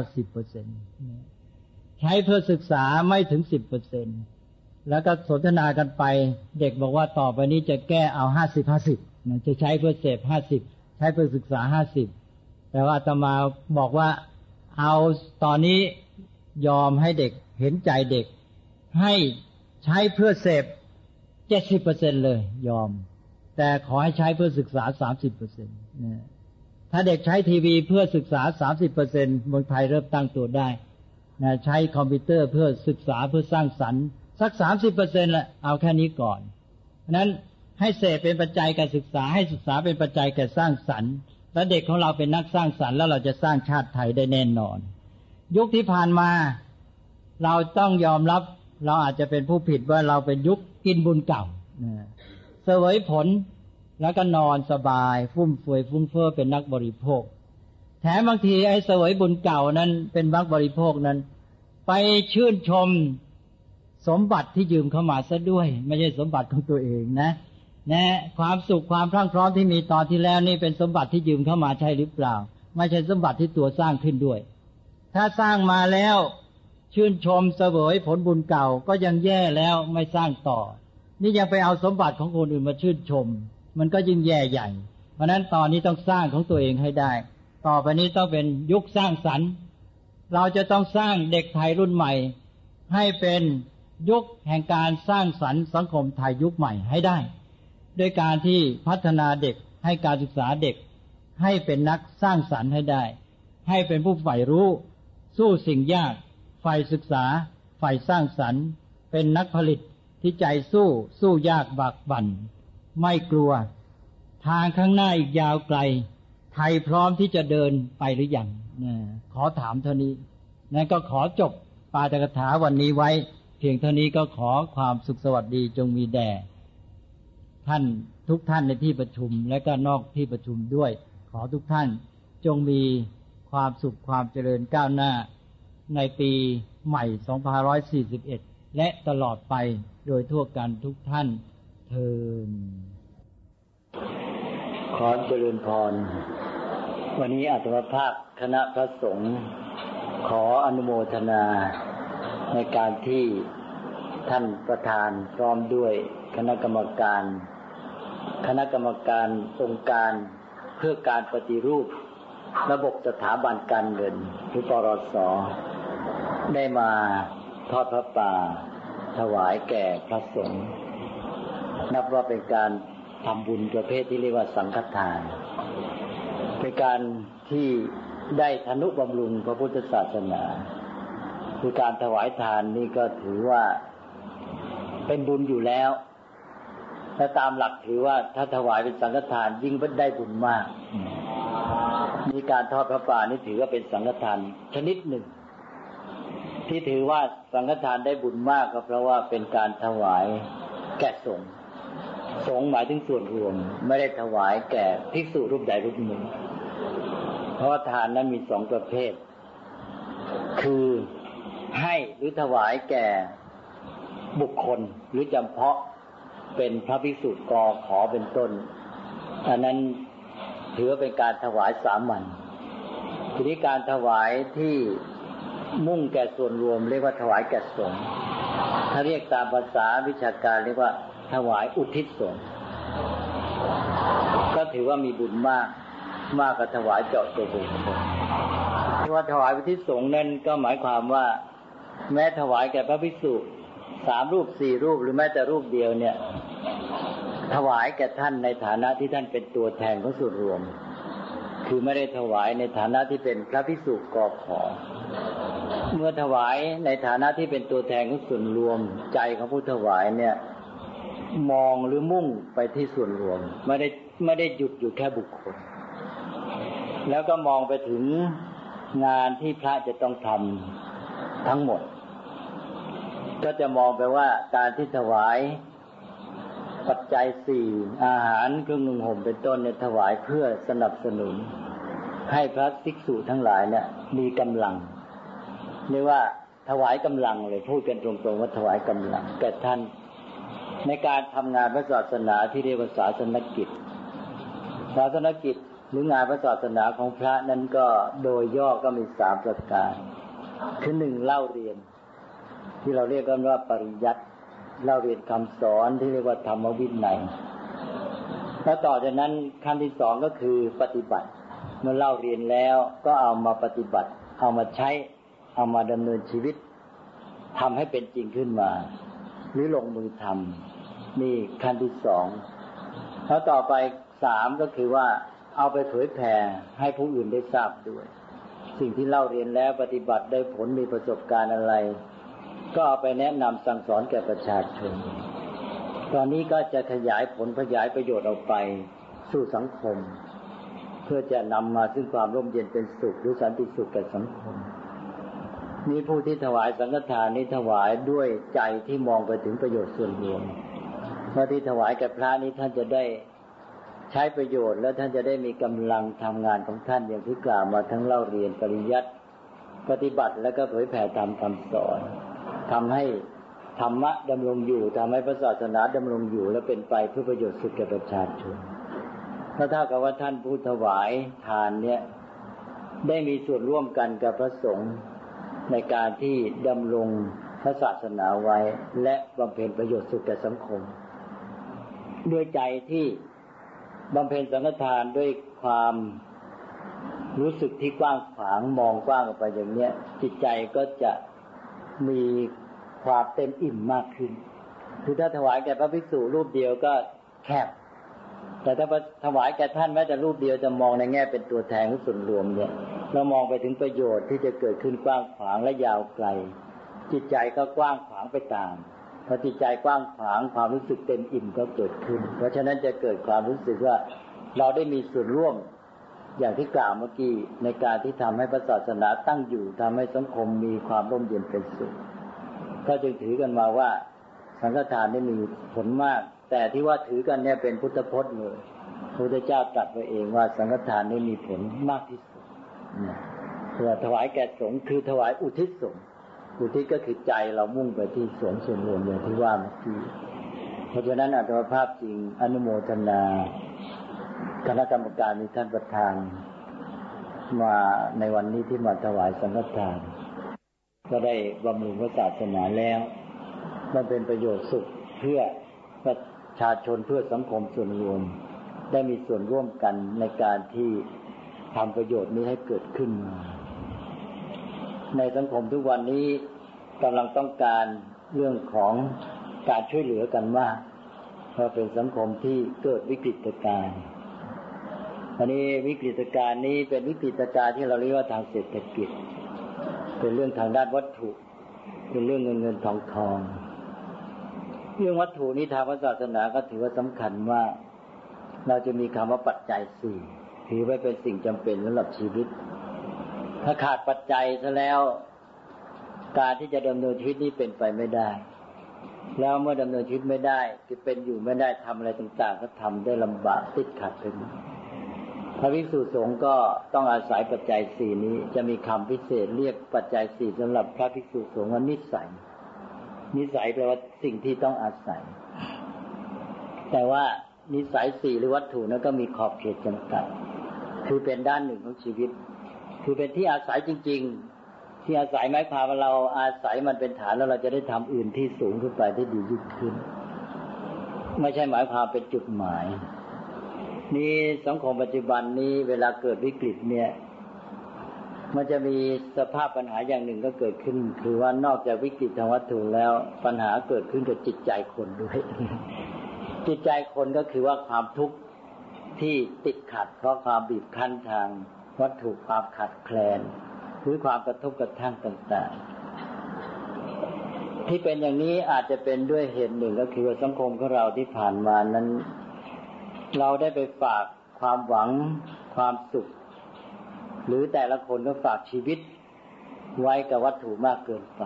90% ใช้เพื่อศึกษาไม่ถึง 10% แล้วก็สนทนากันไปเด็กบอกว่าต่อไปนี้จะแก้เอา 50-50 จะใช้เพื่อเสพ 50 ใช้เพื่อศึกษา 50 แต่ว่าอาตมาบอกว่าเอาตอนนี้ยอมให้เด็กเห็นใจเด็กให้ใช้เพื่อเสพ 70% เลยยอมแต่ขอให้ใช้เพื่อศึกษา 30% นะถ้าเด็กใช้ทีวีเพื่อศึกษา 30% เมืองไทยเริ่มตั้งตัวได้นะใช้คอมพิวเตอร์เพื่อศึกษาเพื่อสร้างสรรค์สัก 30% ละเอาแค่นี้ก่อนฉะนั้นให้เสพเป็นปัจจัยการศึกษาให้ศึกษาเป็นปัจจัยแก่สร้างสรรค์แล้วเด็กของเราเป็นนักสร้างสรรค์แล้วเราจะสร้างชาติไทยได้แน่นอนยุคที่ผ่านมาเราต้องยอมรับเราอาจจะเป็นผู้ผิดว่าเราเป็นยุคกินบุญเก่าเสวยผลแล้วก็นอนสบายฟุ่มเฟือยฟุ้งเฟ้อเป็นนักบริโภคแถมบางทีไอ้เสวยบุญเก่านั้นเป็นนักบริโภคนั้นไปชื่นชมสมบัติที่ยืมเข้ามาซะด้วยไม่ใช่สมบัติของตัวเองนะความสุขความพรั่งพร้อมที่มีตอนที่แล้วนี่เป็นสมบัติที่ยืมเข้ามาใช่หรือเปล่าไม่ใช่สมบัติที่ตัวสร้างขึ้นด้วยถ้าสร้างมาแล้วชื่นชมเสวยผลบุญเก่าก็ยังแย่แล้วไม่สร้างต่อนี่ยังไปเอาสมบัติของคนอื่นมาชื่นชมมันก็ยิ่งแย่ใหญ่เพราะนั้นตอนนี้ต้องสร้างของตัวเองให้ได้ต่อไปนี้ต้องเป็นยุคสร้างสรรค์เราจะต้องสร้างเด็กไทยรุ่นใหม่ให้เป็นยุคแห่งการสร้างสรรค์สังคมไทยยุคใหม่ให้ได้โดยการที่พัฒนาเด็กให้การศึกษาเด็กให้เป็นนักสร้างสรรค์ให้ได้ให้เป็นผู้ใฝ่รู้สู้สิ่งยากใฝ่ศึกษาใฝ่สร้างสรรค์เป็นนักผลิตที่ใจสู้ยากบากบั่นไม่กลัวทางข้างหน้าอีกยาวไกลไทยพร้อมที่จะเดินไปหรือยังขอถามเท่านี้นั้นก็ขอจบปาฐกถาวันนี้ไว้เพียงเท่านี้ก็ขอความสุขสวัสดีจงมีแด่ท่านทุกท่านในที่ประชุมและก็นอกที่ประชุมด้วยขอทุกท่านจงมีความสุขความเจริญก้าวหน้าในปีใหม่2541และตลอดไปโดยทั่วกันทุกท่านเทอญขอเจริญพรวันนี้อาตมาภาพคณะพระสงฆ์ขออนุโมทนาในการที่ท่านประธานพร้อมด้วยคณะกรรมการองค์การเพื่อการปฏิรูประบบสถาบันการเงินหรือปรส.ได้มาทอดพระป่าถวายแก่พระสงฆ์นับว่าเป็นการทำบุญประเภทที่เรียกว่าสังฆทานเป็นการที่ได้ทนุบำรุงพระพุทธศาสนาคือการถวายทานนี่ก็ถือว่าเป็นบุญอยู่แล้วถ้าตามหลักถือว่าถ้าถวายเป็นสังฆทานยิ่งได้บุญมากมีการทอดพระป่านี่ถือว่าเป็นสังฆทานชนิดหนึ่งที่ถือว่าสังฆทานได้บุญมากก็เพราะว่าเป็นการถวายแก่สงฆ์สงฆ์หมายถึงส่วนรวมไม่ได้ถวายแก่ภิกษุรูปใดรูปหนึ่งเพราะว่าทานนั้นมีสองประเภทคือให้หรือถวายแก่บุคคลหรือจำเพาะเป็นพระภิกษุกขอเป็นต้นอันนั้นถือว่าเป็นการถวายสามัญทีนี้การถวายที่มุ่งแก่ส่วนรวมเรียกว่าถวายแก่สงฆ์ถ้าเรียกตามภาษาวิชาการเรียกว่าถวายอุทิศสงฆ์ก็ถือว่ามีบุญมากกว่าถวายเจาะตัวบุคคลที่ว่าถวายอุทิศสงฆ์นั้นก็หมายความว่าแม้ถวายแก่พระภิกษุ3 รูป 4 รูปหรือแม้แต่รูปเดียวเนี่ยถวายแก่ท่านในฐานะที่ท่านเป็นตัวแทนของส่วนรวมคือไม่ได้ถวายในฐานะที่เป็นพระภิกษุกขอเมื่อถวายในฐานะที่เป็นตัวแทนของส่วนรวมใจของผู้ถวายเนี่ยมองหรือมุ่งไปที่ส่วนรวมไม่ได้หยุดอยู่แค่บุคคลแล้วก็มองไปถึงงานที่พระจะต้องทำทั้งหมดก็จะมองไปว่าการที่ถวายปัจจัย4อาหารเครื่องนุ่งห่มเป็นต้นเนี่ยถวายเพื่อสนับสนุนให้พระภิกษุทั้งหลายเนี่ยมีกำลังเรียกว่าถวายกำลังเลยพูดกันตรงๆว่าถวายกำลังแก่ท่านในการทำงานพระศาสนาที่เรียกว่าศาสนกิจหรืองานพระศาสนาของพระนั้นก็โดยย่อก็มี3ประการคือ1เล่าเรียนที่เราเรียกกันว่าปริยัติเล่าเรียนคำสอนที่เรียกว่าธรรมวินัยแล้วต่อจากนั้นขั้นที่2ก็คือปฏิบัติเมื่อเล่าเรียนแล้วก็เอามาปฏิบัติเอามาใช้เอามาดำเนินชีวิตทำให้เป็นจริงขึ้นมาหรือลงมือทำนี่ขั้นที่2แล้วต่อไป3ก็คือว่าเอาไปเผยแผ่ให้ผู้อื่นได้ทราบด้วยสิ่งที่เล่าเรียนแล้วปฏิบัติได้ผลมีประสบการณ์อะไรก็เอาไปแนะนำสั่งสอนแก่ประชาชนตอนนี้ก็จะขยายผลขยายประโยชน์ออกไปสู่สังคมเพื่อจะนำมาซึ่งความร่มเย็นเป็นสุขหรือสันติสุขแก่สังคมนี่ผู้ที่ถวายสังฆทานนี้ถวายด้วยใจที่มองไปถึงประโยชน์ส่วนรวมเมื่อที่ถวายแก่พระนี้ท่านจะได้ใช้ประโยชน์และท่านจะได้มีกำลังทำงานของท่านอย่างที่กล่าวมาทั้งเล่าเรียนปริยัติปฏิบัติแล้วก็เผยแผ่ธรรมคำสอนทำให้ธรรมะดำรงอยู่ทำให้พระศาสนาดำรงอยู่และเป็นไปเพื่อประโยชน์สุขแก่ประชาชนถ้าเท่ากับว่าท่านผู้ถวายทานเนี่ยได้มีส่วนร่วมกันกับพระสงฆ์ในการที่ดำรงพระศาสนาไว้และบำเพ็ญประโยชน์สุขแก่สังคมด้วยใจที่บำเพ็ญสังฆทานด้วยความรู้สึกที่กว้างขวางมองกว้างออกไปอย่างเนี้ยจิตใจก็จะมีความเต็มอิ่มมากขึ้นคือถ้าถวายแก่พระภิกษุรูปเดียวก็แคบแต่ถ้าถวายแก่ท่านแม้แต่รูปเดียวจะมองในแง่เป็นตัวแทนของส่วนรวมเนี่ยเรามองไปถึงประโยชน์ที่จะเกิดขึ้นกว้างขวางและยาวไกลจิตใจก็กว้างขวางไปตามพอจิตใจกว้างขวางความรู้สึกเต็มอิ่มก็เกิดขึ้นเพราะฉะนั้นจะเกิดความรู้สึกว่าเราได้มีส่วนร่วมอย่างที่กล่าวเมื่อกี้ในการที่ทำให้พระศาสนาตั้งอยู่ทำให้สังคมมีความร่มเย็นเป็นสุขก็จึงถือกันมาว่าสังฆทานนี่มีผลมากแต่ที่ว่าถือกันเนี่ยเป็นพุทธพจน์เลยพระพุทธเจ้าตรัสไว้เองว่าสังฆทานนี่มีผลมากที่สุดเพื่อถวายแก่สงฆ์คือถวายอุทิศสงฆ์อุทิศก็คือใจเรามุ่งไปที่สงฆ์ส่วนรวมอย่างที่ว่าเมื่อกี้เพราะฉะนั้นอาตมาภาพจริงอนุโมทนาคณะกรรมการมีท่านประธานมาในวันนี้ที่มาถวายสังฆทานก็ได้บำรุงพระศาสนาแล้วมันเป็นประโยชน์สุขเพื่อประชาชนเพื่อสังคมส่วนรวมได้มีส่วนร่วมกันในการที่ทำประโยชน์นี้ให้เกิดขึ้นมาในสังคมทุกวันนี้กำลังต้องการเรื่องของการช่วยเหลือกันมากเพราะเป็นสังคมที่เกิดวิกฤตการณ์อันนี้วิกฤตการณ์นี้เป็นวิกฤตการณ์ที่เราเรียกว่าทางเศรษฐกิจเป็นเรื่องทางด้านวัตถุเป็นเรื่องเงินทองเรื่องวัตถุนี้ทางศาสนาก็ถือว่าสำคัญว่าเราจะมีคำว่าปัจจัยสี่ถือไว้เป็นสิ่งจำเป็นสำหรับชีวิตถ้าขาดปัจจัยซะแล้วการที่จะดำเนินชีวิตนี้เป็นไปไม่ได้แล้วเมื่อดำเนินชีวิตไม่ได้จะเป็นอยู่ไม่ได้ทำอะไรต่างๆก็ทำได้ลำบากติดขัดถึงพระภิกษุสงฆ์ก็ต้องอาศัยปัจจัยสี่นี้จะมีคำพิเศษเรียกปัจจัยสี่สำหรับพระภิกษุสงฆ์ว่านิสัยแปลว่าสิ่งที่ต้องอาศัยแต่ว่านิสัยสี่หรือวัตถุนั้นก็มีขอบเขตจำกัดคือเป็นด้านหนึ่งของชีวิตคือเป็นที่อาศัยจริงๆที่อาศัยหมายความว่าเราอาศัยมันเป็นฐานแล้วเราจะได้ทำอื่นที่สูงขึ้นไปที่ดียิ่งขึ้นไม่ใช่หมายความเป็นจุดหมายนี่สังคมปัจจุบันนี้เวลาเกิดวิกฤตเนี่ยมันจะมีสภาพปัญหาอย่างหนึ่งก็เกิดขึ้นคือว่านอกจากวิกฤตทางวัตถุแล้วปัญหาเกิดขึ้นกับจิตใจคนด้วยจิตใจคนก็คือว่าความทุกข์ที่ติดขัดเพราะความบีบคั้นทางวัตถุความขาดแคลนหรือความกระทบกระทั่งต่างๆที่เป็นอย่างนี้อาจจะเป็นด้วยเหตุหนึ่งก็คือว่าสังคมของเราที่ผ่านมานั้นเราได้ไปฝากความหวังความสุขหรือแต่ละคนก็ฝากชีวิตไว้กับวัตถุมากเกินไป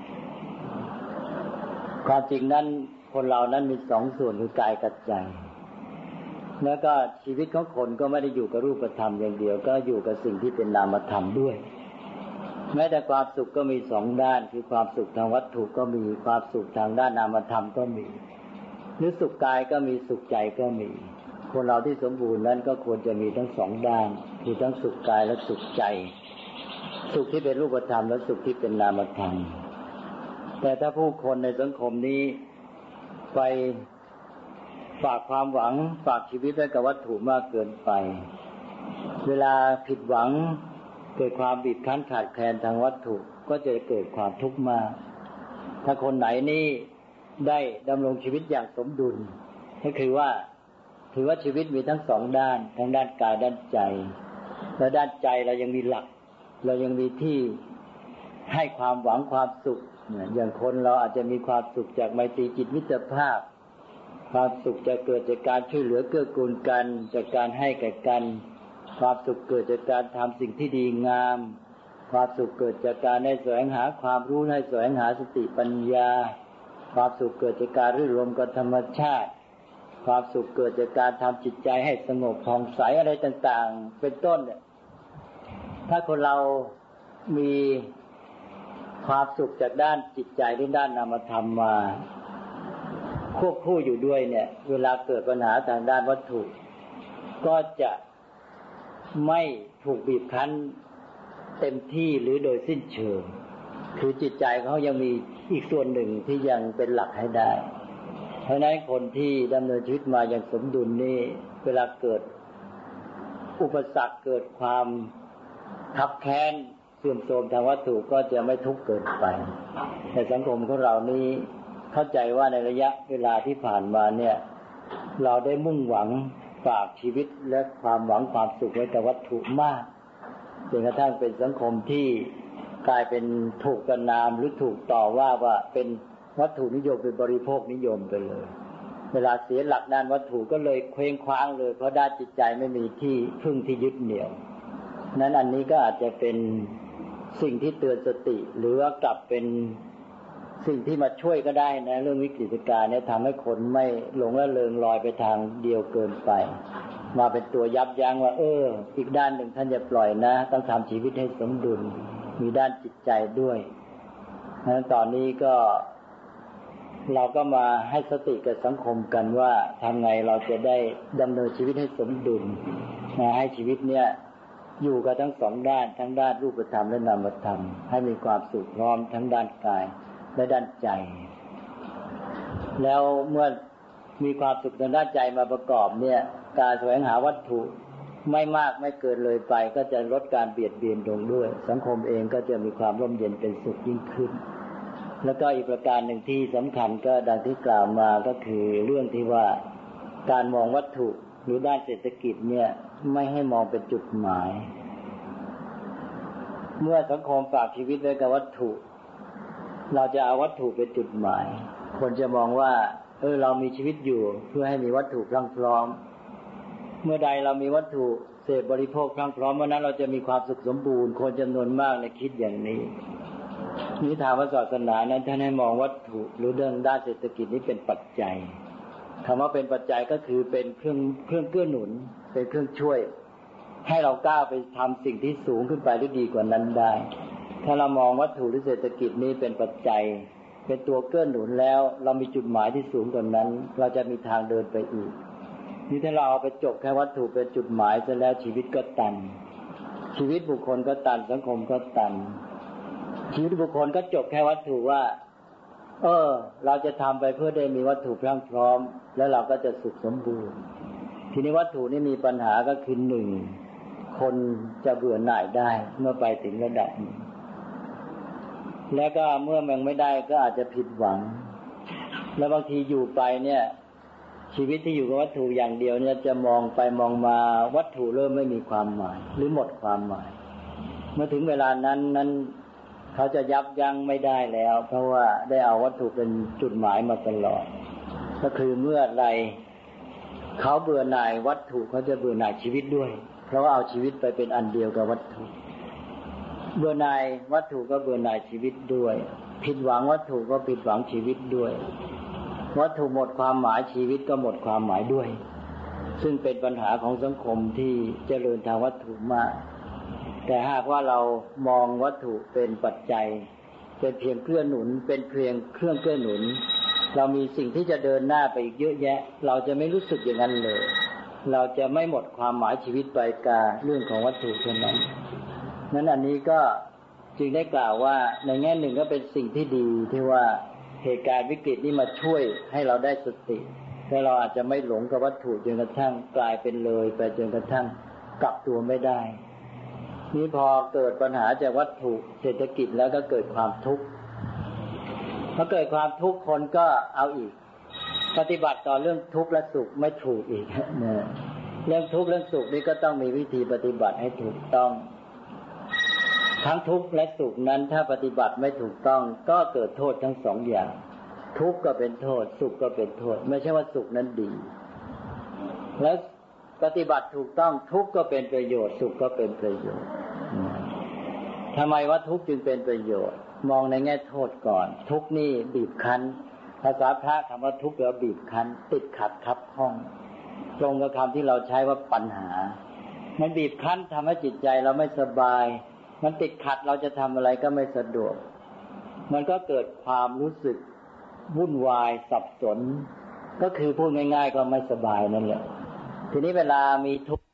ความจริงนั้นคนเรานั้นมีสองส่วนคือกายกับใจแล้วก็ชีวิตของคนก็ไม่ได้อยู่กับรูปธรรมอย่างเดียวก็อยู่กับสิ่งที่เป็นนามธรรมด้วยแม้แต่ความสุขก็มีสองด้านคือความสุขทางวัตถุก็มีความสุขทางด้านนามธรรมก็มีหรือสุขกายก็มีสุขใจก็มีคนเราที่สมบูรณ์นั้นก็ควรจะมีทั้งสองด้านคือทั้งสุขกายและสุขใจสุขที่เป็นรูปธรรมและสุขที่เป็นนามธรรมแต่ถ้าผู้คนในสังคมนี้ไปฝากความหวังฝากชีวิตไว้กับวัตถุมากเกินไปเวลาผิดหวังเกิดความบีบคั้นขาดแคลนทางวัตถุก็จะเกิดความทุกข์มากถ้าคนไหนนี่ได้ดำรงชีวิตอย่างสมดุลก็คือว่าถือว่าชีวิตมีทั้งสองด้านทั้งด้านกายด้านใจและด้านใจเรายังมีหลักเรายังมีที่ให้ความหวังความสุขอย่างคนเราอาจจะมีความสุขจากไมตรีจิตมิตรภาพความสุขจะเกิดจากการช่วยเหลือเกื้อกูลกันจากการให้แก่กันความสุขเกิดจากการทำสิ่งที่ดีงามความสุขเกิดจากการได้แสวงหาความรู้ได้แสวงหาสติปัญญาความสุขเกิดจากการรื่นรมกับธรรมชาติความสุขเกิดจากการทำจิตใจให้สงบผ่องใสอะไรต่างๆเป็นต้นเนี่ยถ้าคนเรามีความสุขจากด้านจิตใจหรือด้านนามธรรมมาควบคู่อยู่ด้วยเนี่ยเวลาเกิดปัญหาทางด้านวัตถุก็จะไม่ถูกบีบคั้นเต็มที่หรือโดยสิ้นเชิงคือจิตใจเขายังมีอีกส่วนหนึ่งที่ยังเป็นหลักให้ได้เพราะฉะนั้นคนที่ดำเนินชีวิตมาอย่างสมดุลนี่เวลาเกิดอุปสรรคเกิดความคับแค้นเสื่อมโทรมทางวัตถุก็จะไม่ทุกข์เกินไปแต่สังคมของเรานี้เข้าใจว่าในระยะเวลาที่ผ่านมาเนี่ยเราได้มุ่งหวังฝากชีวิตและความหวังความสุขไว้กับวัตถุมากจนกระทั่งเป็นสังคมที่กลายเป็นถูกประณามหรือถูกต่อว่าเป็นวัตถุนิยมเป็นบริโภคนิยมไปเลยเวลาเสียหลักด้านวัตถุก็เลยเคว้งคว้างเลยเพราะด้านจิตใจไม่มีที่พึ่งที่ยึดเหนี่ยวนั้นอันนี้ก็อาจจะเป็นสิ่งที่เตือนสติหรือว่ากลับเป็นสิ่งที่มาช่วยก็ได้นะเรื่องวิกฤตการณ์เนี่ยทำให้คนไม่หลงละเลงลอยไปทางเดียวเกินไปมาเป็นตัวยับยั้งว่าอีกด้านหนึ่งท่านอย่าปล่อยนะต้องทำชีวิตให้สมดุลมีด้านจิตใจด้วยนั้นตอนนี้ก็เราก็มาให้สติกับสังคมกันว่าทำไงเราจะได้ดำเนินชีวิตให้สมดุลให้ชีวิตเนี่ยอยู่กับทั้งสองด้านทั้งด้านรูปธรรมและนามธรรมให้มีความสุขพร้อมทั้งด้านกายและด้านใจแล้วเมื่อมีความสุขทางด้านใจมาประกอบเนี่ยการแสวงหาวัตถุไม่มากไม่เกินเลยไปก็จะลดการเบียดเบียนลงด้วยสังคมเองก็จะมีความร่มเย็นเป็นสุขยิ่งขึ้นแล้วก็อีกประการหนึ่งที่สำคัญก็ดังที่กล่าวมาก็คือเรื่องที่ว่าการมองวัตถุรือด้านเศรษฐกิจเนี่ยไม่ให้มองเป็นจุดหมายเมื่อสังคมฝากชีวิตไว้กับวัตถุเราจะเอาวัตถุเป็นจุดหมายคนจะมองว่าเรามีชีวิตอยู่เพื่อให้มีวัตถุพรั่งพร้อมเมื่อใดเรามีวัตถุเสพบริโภคพรั่งพร้อมเมื่อนั้นเราจะมีความสุขสมบูรณ์คนจำนวนมากคิดอย่างนี้นี่ถามว่าศาสนานั้นท่านให้มองวัตถุหรือเรื่องด้านเศรษฐกิจนี้เป็นปัจจัยคำว่าเป็นปัจจัยก็คือเป็นเครื่องเกื้อหนุนเป็นเครื่องช่วยให้เราก้าวไปทำสิ่งที่สูงขึ้นไปได้ดีกว่านั้นได้ถ้าเรามองวัตถุหรือเศรษฐกิจนี้เป็นปัจจัยเป็นตัวเกื้อหนุนแล้วเรามีจุดหมายที่สูงกว่านั้นเราจะมีทางเดินไปอีกนี่ถ้าเราเอาไปจบแค่วัตถุเป็นจุดหมายซะแล้วชีวิตก็ตันชีวิตบุคคลก็ตันสังคมก็ตันชีวิตบุคคลก็จบแค่วัตถุว่าเราจะทำไปเพื่อได้มีวัตถุพรั่งพร้อมแล้วเราก็จะสุขสมบูรณ์ทีนี้วัตถุนี่มีปัญหาก็คือหนึ่งคนจะเบื่อหน่ายได้เมื่อไปถึงระดับนี้แล้วก็เมื่อมันไม่ได้ก็อาจจะผิดหวังแล้วบางทีอยู่ไปเนี่ยชีวิตที่อยู่กับวัตถุอย่างเดียวเนี่ยจะมองไปมองมาวัตถุเริ่มไม่มีความหมายหรือหมดความหมายเมื่อถึงเวลานั้นเขาจะยับยั้งไม่ได้แล้วเพราะว่าได้เอาวัตถุเป็นจุดหมายมาตลอดก็คือเมื่อไรเขาเบื่อหน่ายวัตถุเขาจะเบื่อหน่ายชีวิตด้วยเพราะว่าเอาชีวิตไปเป็นอันเดียวกับวัตถุเบื่อหน่ายวัตถุก็เบื่อหน่ายชีวิตด้วยผิดหวังวัตถุก็ผิดหวังชีวิตด้วยวัตถุหมดความหมายชีวิตก็หมดความหมายด้วยซึ่งเป็นปัญหาของสังคมที่เจริญทางวัตถุมากแต่หากว่าเรามองวัตถุเป็นปัจจัยเป็นเพียงเกื้อหนุนเป็นเพียงเครื่องเกื้อหนุนเรามีสิ่งที่จะเดินหน้าไปอีกเยอะแยะเราจะไม่รู้สึกอย่างนั้นเลยเราจะไม่หมดความหมายชีวิตไปกับเรื่องของวัตถุเท่านั้นนั้นอันนี้ก็จึงได้กล่าวว่าในแง่หนึ่งก็เป็นสิ่งที่ดีที่ว่าเหตุการณ์วิกฤตนี้มาช่วยให้เราได้สติและเราอาจจะไม่หลงกับวัตถุจนกระทั่งกลายเป็นเลยไปจนกระทั่งกลับตัวไม่ได้นี่พอเกิดปัญหาจากวัตถุเศรษฐกิจแล้วก็เกิดความทุกข์พอเกิดความทุกข์คนก็เอาอีกปฏิบัติต่อเรื่องทุกข์และสุขไม่ถูกอีกนะเรื่องทุกข์เรื่องสุขนี่ก็ต้องมีวิธีปฏิบัติให้ถูกต้องทั้งทุกข์และสุขนั้นถ้าปฏิบัติไม่ถูกต้องก็เกิดโทษทั้งสองอย่างทุกข์ก็เป็นโทษสุขก็เป็นโทษไม่ใช่ว่าสุขนั้นดีและปฏิบัติถูกต้องทุกข์ก็เป็นประโยชน์สุขก็เป็นประโยชน์ทำไมว่าทุกข์จึงเป็นประโยชน์มองในแง่โทษก่อนทุกข์นี่บีบคั้นภาษาพระคำว่าทุกข์แปลว่าบีบคั้นติดขัดคับข้องตรงกับคำที่เราใช้ว่าปัญหามันบีบคั้นทำให้จิตใจเราไม่สบายมันติดขัดเราจะทำอะไรก็ไม่สะดวกมันก็เกิดความรู้สึกวุ่นวายสับสนก็คือพูดง่ายๆก็ไม่สบายนั่นแหละทีนี้เวลามีทุกข์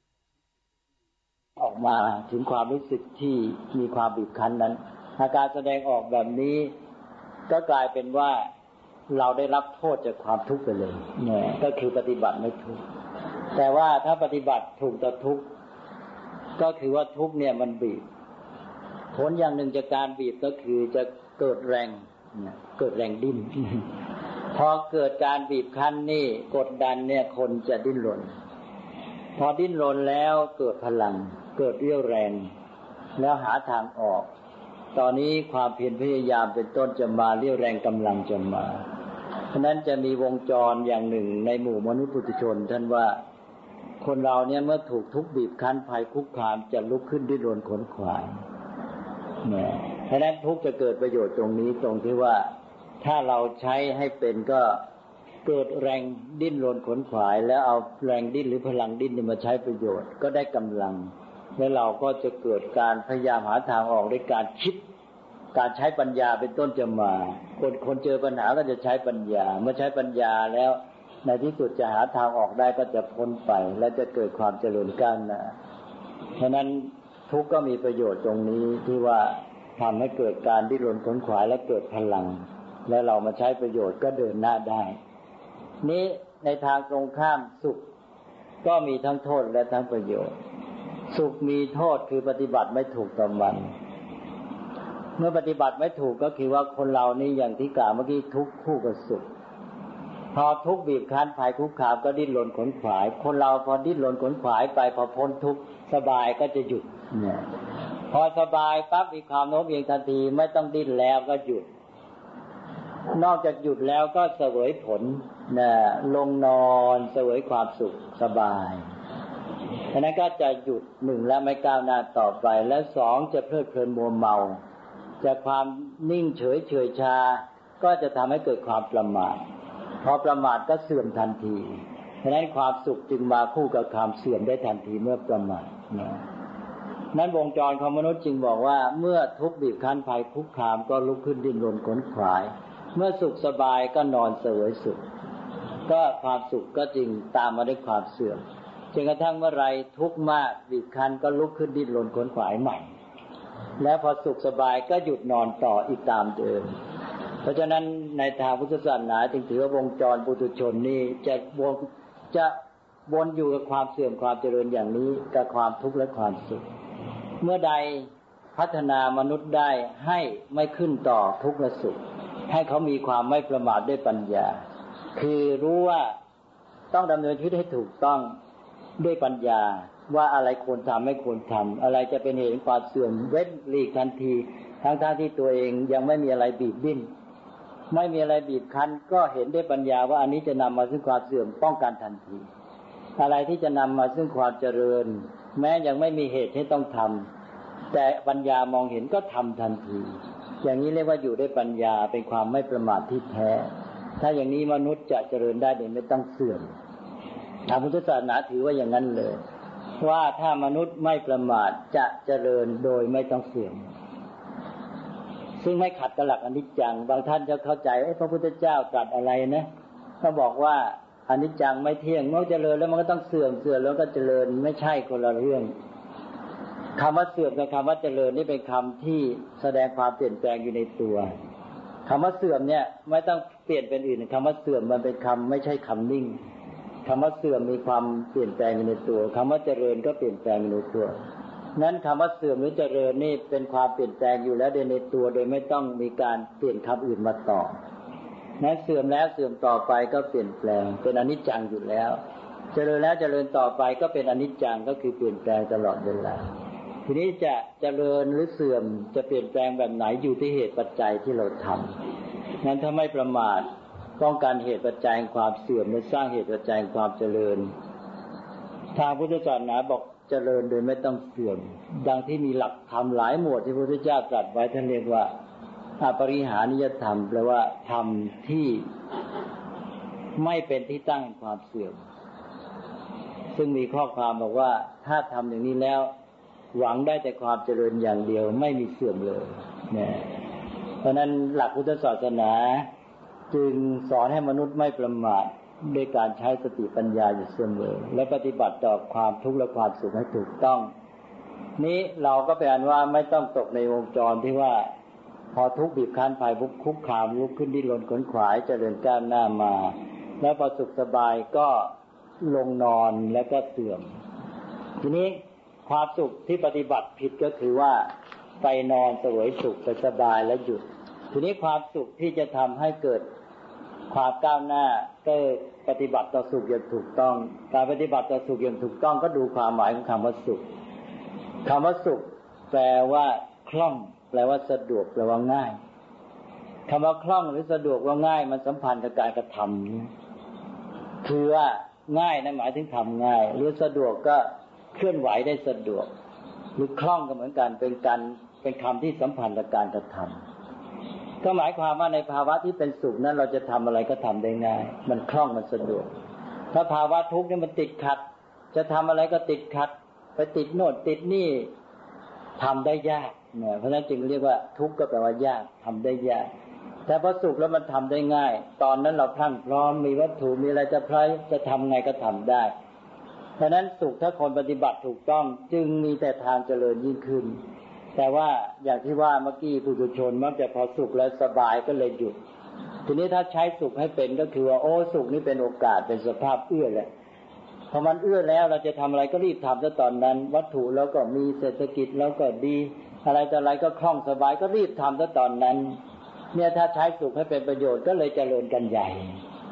ออกมาถึงความรู้สึกที่มีความบีบคั้นนั้นอาการแสดงออกแบบนี้ก็กลายเป็นว่าเราได้รับโทษจากความทุกข์ไปเลยเนี่ยก็คือปฏิบัติไม่ถูกแต่ว่าถ้าปฏิบัติถูกต่อทุกข์ก็คือว่าทุกข์เนี่ยมันบีบผลอย่างหนึ่งจากการบีบก็คือจะเกิดแรงดิ้นพอเกิดการบีบคั้นนี่กดดันเนี่ยคนจะดิ้นรนพอดิ้นรนแล้วเกิดพลังเกิดเรี่ยวแรงแล้วหาทางออกตอนนี้ความเพียรพยายามเป็นต้นจะมาเรี่ยวแรงกำลังจะมาเพราะนั้นจะมีวงจรอย่างหนึ่งในหมู่มนุษย์ปุถุชนท่านว่าคนเราเนี่ยเมื่อถูกทุกข์บีบคั้นภัยคุกคามจะลุกขึ้นดิ้นรนขวนขวายเนี่ยเพราะนั้นทุกข์จะเกิดประโยชน์ตรงนี้ตรงที่ว่าถ้าเราใช้ให้เป็นก็เกิดแรงดิ้นรนขวนขวายแล้วเอาแรงดิ้นหรือพลังดิ้นมาใช้ประโยชน์ก็ได้กำลังแล้วเราก็จะเกิดการพยายามหาทางออกด้วยการคิดการใช้ปัญญาเป็นต้นจะมาคนเจอปัญหาก็จะใช้ปัญญาเมื่อใช้ปัญญาแล้วในที่สุดจะหาทางออกได้ก็จะพ้นไปและจะเกิดความเจริญก้าวหน้าเพราะนั้นทุกข์ก็มีประโยชน์ตรงนี้ที่ว่าทำให้เกิดการดิ้นรนขวนขวายและเกิดพลังและเรามาใช้ประโยชน์ก็เดินหน้าได้นี้ในทางตรงข้ามสุขก็มีทั้งโทษและทั้งประโยชน์สุขมีโทษคือปฏิบัติไม่ถูกต้องมันเมื่อปฏิบัติไม่ถูกก็คือว่าคนเรานี่อย่างที่กล่าวเมื่อกี้ทุกข์คู่กับสุขพพอทุกข์บีบคั้นภัยคุกคามก็ดิ้นรนขนขวายคนเราพอดิ้นรนขนขวายไปพอพ้นทุกข์สบายก็จะหยุดเนี่ยพอสบายปั๊บมีความโน้มเอียงทันทีไม่ต้องดิ้นแล้วก็หยุดนอกจากหยุดแล้วก็เสวยผลนะลงนอนเสวยความสุขสบายฉะนั้นก็จะหยุดหนึ่งแล้วไม่ก้าวหน้าต่อไปและสองจะเพลิดเพลินมัวเมาจากความนิ่งเฉยเฉยชาก็จะทำให้เกิดความประมาทพอประมาทก็เสื่อมทันทีฉะนั้นความสุขจึงมาคู่กับความเสื่อมได้ทันทีเมื่อประมาทนั้นวงจรของมนุษย์จึงบอกว่าเมื่อทุกข์บีบคั้นภัยคุกคามก็ลุกขึ้นดิ้นรนขนขวายเมื่อสุขสบายก็นอนเสวยสุขก็ความสุขก็จึงตามมาด้วยความเสื่อมจนกระทั่งเมื่อไรทุกข์มากบีบคั้นก็ลุกขึ้นดิ้นรนขนขวายใหม่แล้วพอสุขสบายก็หยุดนอนต่ออีกตามเดิมเพราะฉะนั้นในทางพุทธศาสนาจึงถือว่าวงจรปุถุชนนี่จะวนอยู่กับความเสื่อมความเจริญอย่างนี้กับความทุกข์และความสุขเมื่อใดพัฒนามนุษย์ได้ให้ไม่ขึ้นต่อทุกข์และสุขให้เขามีความไม่ประมาทด้วยปัญญาคือรู้ว่าต้องดำเนินชีวิตให้ถูกต้องด้วยปัญญาว่าอะไรควรทำไม่ควรทำอะไรจะเป็นเหตุแห่งความเสื่อมเว้นหลีกทันทีทั้งที่ตัวเองยังไม่มีอะไรบีบบิ้นไม่มีอะไรบีบคั้นก็เห็นด้วยปัญญาว่าอันนี้จะนำมาซึ่งความเสื่อมป้องกันทันทีอะไรที่จะนำมาซึ่งความเจริญแม้ยังไม่มีเหตุให้ต้องทำแต่ปัญญามองเห็นก็ทำทันทีอย่างนี้เรียกว่าอยู่ด้วยปัญญาเป็นความไม่ประมาทที่แท้ถ้าอย่างนี้มนุษย์จะเจริญได้โดยไม่ต้องเสื่อมทางพุทธศาสนาถือว่าอย่างนั้นเลยว่าถ้ามนุษย์ไม่ประมาทจะเจริญโดยไม่ต้องเสื่อมซึ่งไม่ขัดกับหลักอนิจจังบางท่านจะเข้าใจพระพุทธเจ้าตรัสอะไรนะเขาบอกว่าอนิจจังไม่เที่ยงเมื่อเจริญแล้วมันก็ต้องเสื่อมแล้วก็เจริญไม่ใช่คนละเรื่องคำว่าเสื่อมกับคำว่าเจริญนี่เป็นคำที่แสดงความเปลี่ยนแปลงอยู่ในตัวคำว่าเสื่อมเนี่ยไม่ต้องเปลี่ยนเป็นอื่นคำว่าเสื่อมมันเป็นคำไม่ใช่คำนิ่งคำว่าเสื่อมมีความเปลี่ยนแปลงอยู่ในตัวคำว่าเจริญก็เปลี่ยนแปลงอยู่ในตัวนั้นคำว่าเสื่อมหรือเจริญนี่เป็นความเปลี่ยนแปลงอยู่แล้วในตัวโดยไม่ต้องมีการเปลี่ยนคำอื่นมาต่อนั้นเสื่อมแล้วเสื่อมต่อไปก็เปลี่ยนแปลงเป็นอนิจจังอยู่แล้วเจริญแล้วเจริญต่อไปก็เป็นอนิจจังก็คือเปลี่ยนแปลงตลอดเวลาทีนี้จะเจริญหรือเสื่อมจะเปลี่ยนแปลงแบบไหนอยู่ที่เหตุปัจจัยที่เราทำงั้นถ้าไม่ประมาทป้องกันเหตุปัจจัยแห่งความเสื่อมและสร้างเหตุปัจจัยแห่งความเจริญทางพุทธศาสนาบอกเจริญโดยไม่ต้องเสื่อมดังที่มีหลักธรรมหลายหมวดที่พระพุทธเจ้าตรัสไว้ท่านเรียกว่าอปริหานิยธรรมแปลว่าธรรมที่ไม่เป็นที่ตั้งแห่งความเสื่อมซึ่งมีข้อความบอกว่าถ้าทำอย่างนี้แล้วหวังได้แต่ความเจริญอย่างเดียวไม่มีเสื่อมเลยเนี่ยเพราะนั้นหลักพุทธศาสนาจึงสอนให้มนุษย์ไม่ประมาทด้วยการใช้สติปัญญาอยู่เสมอและปฏิบัติต่อความทุกข์และความสุขให้ถูกต้องนี้เราก็เป็นอันว่าไม่ต้องตกในวงจรที่ว่าพอทุกข์บีบคั้นภัยคุกคามลุกขึ้นดิ้นรนขนขวายเจริญก้าวหน้ามาแล้วพอสุขสบายก็ลงนอนแล้วก็เสื่อมทีนี้ความสุขที่ปฏิบัติผิดก็คือว่าไปนอนเสวยสุขไปสบายแล้วหยุดทีนี้ความสุขที่จะทำให้เกิดความก้าวหน้าก็ปฏิบัติต่อสุขอย่างถูกต้องการปฏิบัติต่อสุขอย่างถูกต้องก็ดูความหมายของคำว่าสุขคำว่าสุขแปลว่าคล่องแปลว่าสะดวกแปลว่าง่ายคำว่าคล่องหรือสะดวกว่าง่ายมันสัมพันธ์กับการกระทำคือว่าง่ายนะหมายถึงทำง่ายหรือสะดวกก็เคลื่อนไหวได้สะดวกหรือคล่องก็เหมือนกันเป็นคำที่สัมพันธ์กับการกระทำก็หมายความว่าในภาวะที่เป็นสุขนั้นเราจะทำอะไรก็ทำได้ง่ายมันคล่องมันสะดวกถ้าภาวะทุกข์นี่มันติดขัดจะทำอะไรก็ติดขัดไปติดโน่นติดนี่ทำได้ยากเนี่ยเพราะฉะนั้นจึงเรียกว่าทุกข์ก็แปลว่ายากทำได้ยากแต่พอสุขแล้วมันทำได้ง่ายตอนนั้นเราพรั่งพร้อมมีวัตถุมีอะไรจะทำไงก็ทำได้เพราะนั้นสุขถ้าคนปฏิบัติถูกต้องจึงมีแต่ทางเจริญยิ่งขึ้นแต่ว่าอย่างที่ว่าเมื่อกี้ปุถุชนมักจะพอสุขแล้วสบายก็เลยหยุดทีนี้ถ้าใช้สุขให้เป็นก็คือว่าโอ้สุขนี่เป็นโอกาสเป็นสภาพเอื้อแหละพอมันเอื้อแล้วเราจะทำอะไรก็รีบทำซะตอนนั้นวัตถุแล้วก็มีเศรษฐกิจแล้วก็ดีอะไรต่ออะไรก็คล่องสบายก็รีบทำซะตอนนั้นเนี่ยถ้าใช้สุขให้เป็นประโยชน์ก็เลยเจริญกันใหญ่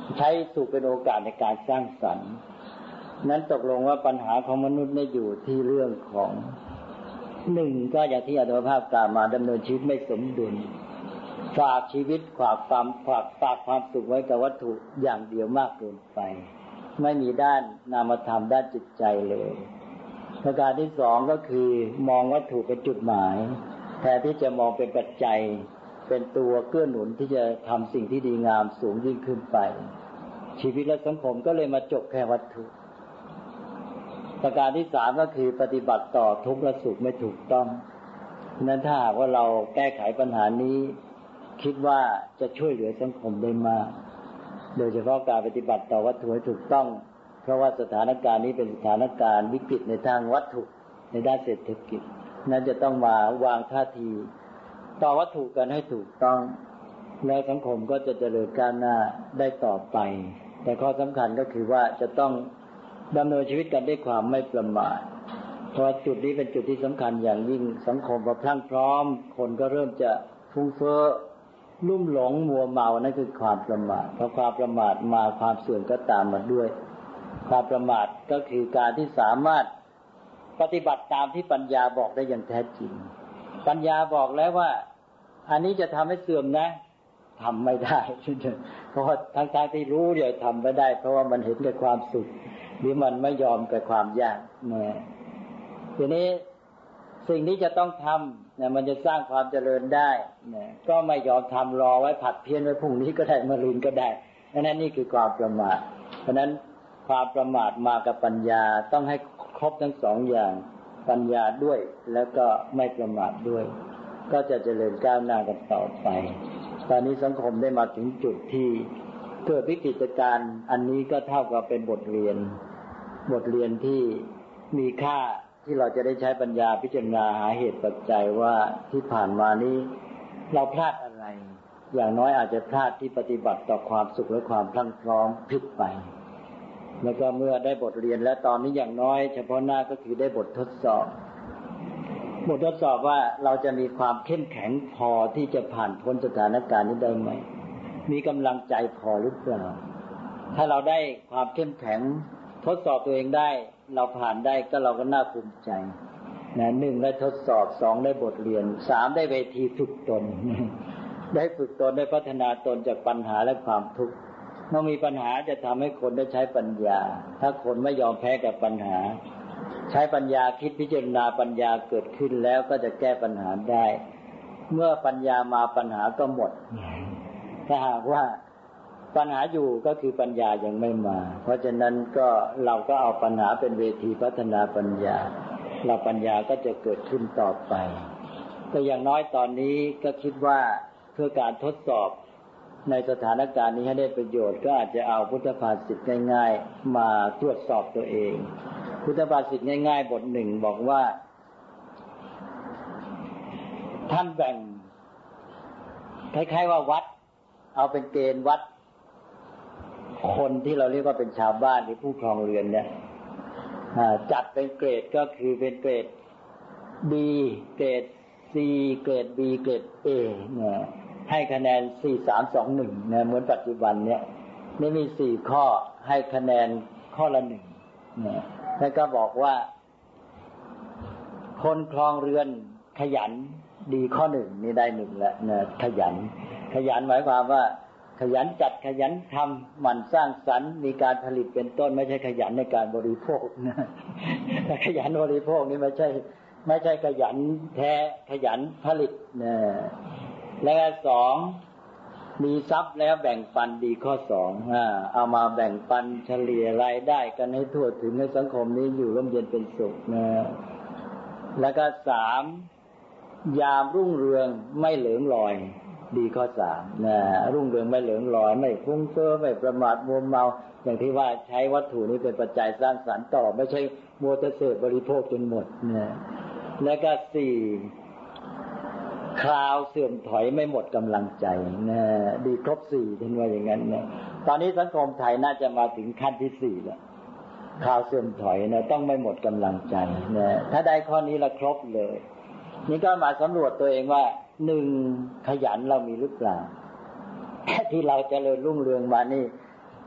ใช้สุขเป็นโอกาสในการสร้างสรรค์นั้นตกลงว่าปัญหาของมนุษย์ไม่อยู่ที่เรื่องของหนึ่งก็อย่างที่อาตมาภาพกล่าวมาดำเนินชีวิตไม่สมดุลฝากชีวิตฝากความสุขไว้กับวัตถุอย่างเดียวมากเกินไปไม่มีด้านนามธรรมด้านจิตใจเลยประการที่สองก็คือมองวัตถุเป็นจุดหมายแทนที่จะมองเป็นปัจจัยเป็นตัวเกื้อหนุนที่จะทำสิ่งที่ดีงามสูงยิ่งขึ้นไปชีวิตและสังคมก็เลยมาจบแค่วัตถุประการที่สามก็คือปฏิบัติต่อทุกข์และสุขไม่ถูกต้องนั้นถ้าหากว่าเราแก้ไขปัญหานี้คิดว่าจะช่วยเหลือสังคมได้มากโดยเฉพาะการปฏิบัติต่อวัตถุให้ถูกต้องเพราะว่าสถานการณ์นี้เป็นสถานการณ์วิกฤตในทางวัตถุในด้านเศรษฐกิจนั้นจะต้องมาวางท่าทีต่อวัตถุกันให้ถูกต้องแล้วสังคมก็จะเจริญก้าวหน้าได้ต่อไปแต่ข้อสำคัญก็คือว่าจะต้องดำเนินชีวิตกันด้วยความไม่ประมาทเพราะจุดนี้เป็นจุดที่สำคัญอย่างยิ่งสังคมพอพรั่งพร้อมคนก็เริ่มจะฟุ้งเฟ้อลุ่มหลงมัวเมานั่นคือความประมาทพอความประมาทมาความเสื่อมก็ตามมาด้วยความประมาทก็คือการที่สามารถปฏิบัติตามที่ปัญญาบอกได้อย่างแท้จริงปัญญาบอกแล้วว่าอันนี้จะทำให้เสื่อมนะทำไม่ได้เพราะทั้งที่รู้เดี๋ยวทำไม่ได้เพราะว่ามันเห็นแต่ความสุขหรือมันไม่ยอมกับความยากนะทีนี้สิ่งที่จะต้องทำเนี่ยมันจะสร้างความเจริญได้เนี่ยก็ไม่ยอมทำรอไว้ผัดเพี้ยนไว้พรุ่งนี้ก็ได้มะรืนก็ได้นั่นนี่คือความประมาทเพราะนั้นความประมาทมากับปัญญาต้องให้ครบทั้งสองอย่างปัญญาด้วยแล้วก็ไม่ประมาทด้วยก็จะเจริญก้าวหน้ากันต่อไปตอนนี้สังคมได้มาถึงจุดที่เกิดวิกฤตการณ์อันนี้ก็เท่ากับเป็นบทเรียนที่มีค่าที่เราจะได้ใช้ปัญญาพิจารณาหาเหตุปัจจัยว่าที่ผ่านมานี้เราพลาดอะไรอย่างน้อยอาจจะพลาดที่ปฏิบัติต่อความสุขและความพรั่งพร้อมผิดไปแล้วก็เมื่อได้บทเรียนและตอนนี้อย่างน้อยเฉพาะหน้าก็คือได้บททดสอบว่าเราจะมีความเข้มแข็งพอที่จะผ่านพ้นสถานการณ์นี้ได้ไหมมีกำลังใจพอหรือเปล่าถ้าเราได้ความเข้มแข็งทดสอบตัวเองได้เราผ่านได้ก็เราก็น่าภูมิใจนะหนึ่งได้ทดสอบสองได้บทเรียนสามได้เวทีฝึกตนได้ฝึกตนได้พัฒนาตนจากปัญหาและความทุกข์เมื่อมีปัญหาจะทำให้คนได้ใช้ปัญญาถ้าคนไม่ยอมแพ้กับปัญหาใช้ปัญญาคิดพิจารณาปัญญาเกิดขึ้นแล้วก็จะแก้ปัญหาได้เมื่อปัญญามาปัญหาก็หมดถ้าหากว่าปัญหาอยู่ก็คือปัญญายังไม่มาเพราะฉะนั้นก็เราก็เอาปัญหาเป็นเวทีพัฒนาปัญญาเราปัญญาก็จะเกิดขึ้นต่อไปก็อย่างน้อยตอนนี้ก็คิดว่าเพื่อการทดสอบในสถานการณ์นี้ให้ได้ประโยชน์ก็อาจจะเอาพุทธภาษิตง่ายๆมาตรวจสอบตัวเองพุทธภาษิตง่ายๆบทหนึ่งบอกว่าท่านแบ่งคล้ายๆว่าวัดเอาเป็นเกณฑ์วัดคนที่เราเรียกว่าเป็นชาวบ้านหรือผู้ครองเรือนเนี่ยจัดเป็นเกรดก็คือเป็นเกรด B เกรด C เกรด B เกรด A เนี่ยให้คะแนน4-3-2-1นะเหมือนปัจจุบันเนี่ยนี่มี4ข้อให้คะแนนข้อละ1นะแล้วก็บอกว่าคนครองเรือนขยันดีข้อ1นี่ได้1แล้วนะขยันหมายความว่าขยันจัดขยันทำหมั่นสร้างสรรค์มีการผลิตเป็นต้นไม่ใช่ขยันในการบริโภคนะแต่ขยันบริโภคนี่ไม่ใช่ขยันแท้ขยันผลิตนะแล้ว2มีทรัพย์แล้วแบ่งปันดีข้อ2เอามาแบ่งปันเฉลี่ยรายได้กันให้ทั่วถึงในสังคมนี้อยู่ร่มเย็นเป็นสุขนะแล้วก็3ยามรุ่งเรืองไม่เหลิงลอยดีข้อ3นะรุ่งเรืองไม่เหลิงลอยไม่ฟุ้งเฟ้อไม่ประมาทมัวเมาอย่างที่ว่าใช้วัตถุนี้เป็นปัจจัยสร้างสรรค์ต่อไม่ใช่มัวแต่เสพบริโภคจนหมดนะแล้วก็4คราวเสื่อมถอยไม่หมดกำลังใจนะดีครบ4ท่านว่าอย่างนั้นนะตอนนี้สังคมไทยน่าจะมาถึงขั้นที่4แล้วคราวเสื่อมถอยนะต้องไม่หมดกำลังใจนะถ้าได้ข้อนี้ละครบเลยนี่ก็มาสำรวจตัวเองว่า1ขยันเรามีหรือเปล่าที่เราเจริญรุ่งเรืองมานี่